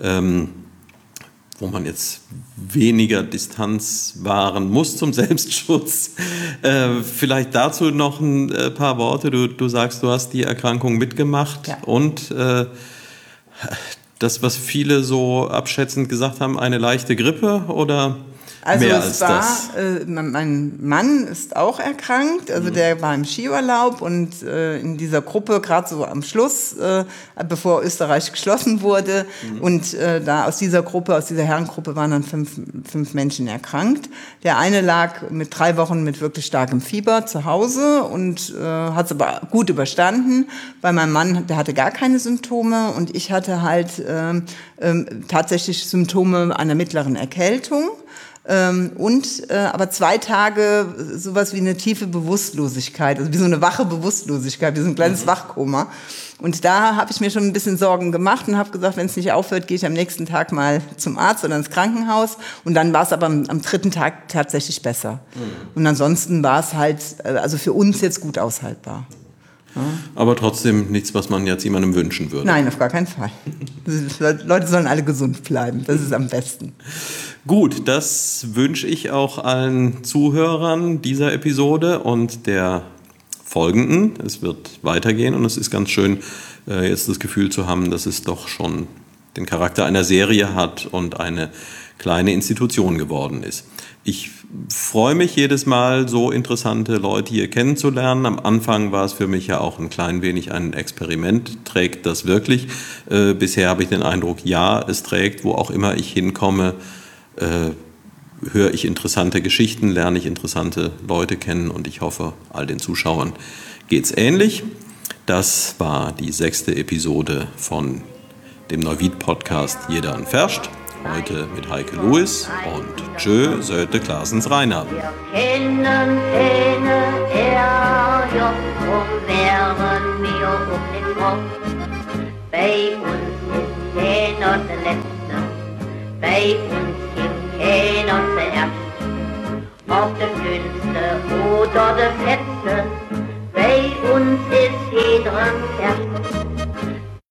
wo man jetzt weniger Distanz wahren muss zum Selbstschutz. Vielleicht dazu noch ein paar Worte. Du sagst, du hast die Erkrankung mitgemacht und das, was viele so abschätzend gesagt haben, eine leichte Grippe oder also mehr als das? Mein Mann ist auch erkrankt, also der war im Skiurlaub und in dieser Gruppe, gerade so am Schluss, bevor Österreich geschlossen wurde und da aus dieser Herrengruppe waren dann fünf Menschen erkrankt. Der eine lag mit 3 Wochen mit wirklich starkem Fieber zu Hause und hat es aber gut überstanden. Bei meinem Mann, der hatte gar keine Symptome und ich hatte halt tatsächlich Symptome einer mittleren Erkältung. Aber 2 Tage sowas wie eine tiefe Bewusstlosigkeit, also wie so eine wache Bewusstlosigkeit, wie so ein kleines Wachkoma. Und da habe ich mir schon ein bisschen Sorgen gemacht und habe gesagt, wenn es nicht aufhört, gehe ich am nächsten Tag mal zum Arzt oder ins Krankenhaus. Und dann war es aber am 3. Tag tatsächlich besser. Und ansonsten war es halt, also für uns jetzt gut aushaltbar. Ja. Aber trotzdem nichts, was man jetzt jemandem wünschen würde. Nein, auf gar keinen Fall. Leute sollen alle gesund bleiben, das ist am besten. Gut, das wünsche ich auch allen Zuhörern dieser Episode und der folgenden. Es wird weitergehen und es ist ganz schön, jetzt das Gefühl zu haben, dass es doch schon den Charakter einer Serie hat und eine kleine Institution geworden ist. Ich freue mich jedes Mal, so interessante Leute hier kennenzulernen. Am Anfang war es für mich ja auch ein klein wenig ein Experiment. Trägt das wirklich? Bisher habe ich den Eindruck, ja, es trägt. Wo auch immer ich hinkomme, höre ich interessante Geschichten, lerne ich interessante Leute kennen und ich hoffe, all den Zuschauern geht's ähnlich. Das war die 6. Episode von dem Neuwied-Podcast Jeder an Verscht. Heute mit Heike Louis und Tschö, Söte Klaasens Rainer. Wir kennen keine Ärger und wären wir auf den Kopf. Bei uns ist keiner der Letzte, bei uns gibt keiner zuerst. Ob der Dünnste oder der Fetzte, bei uns ist jeder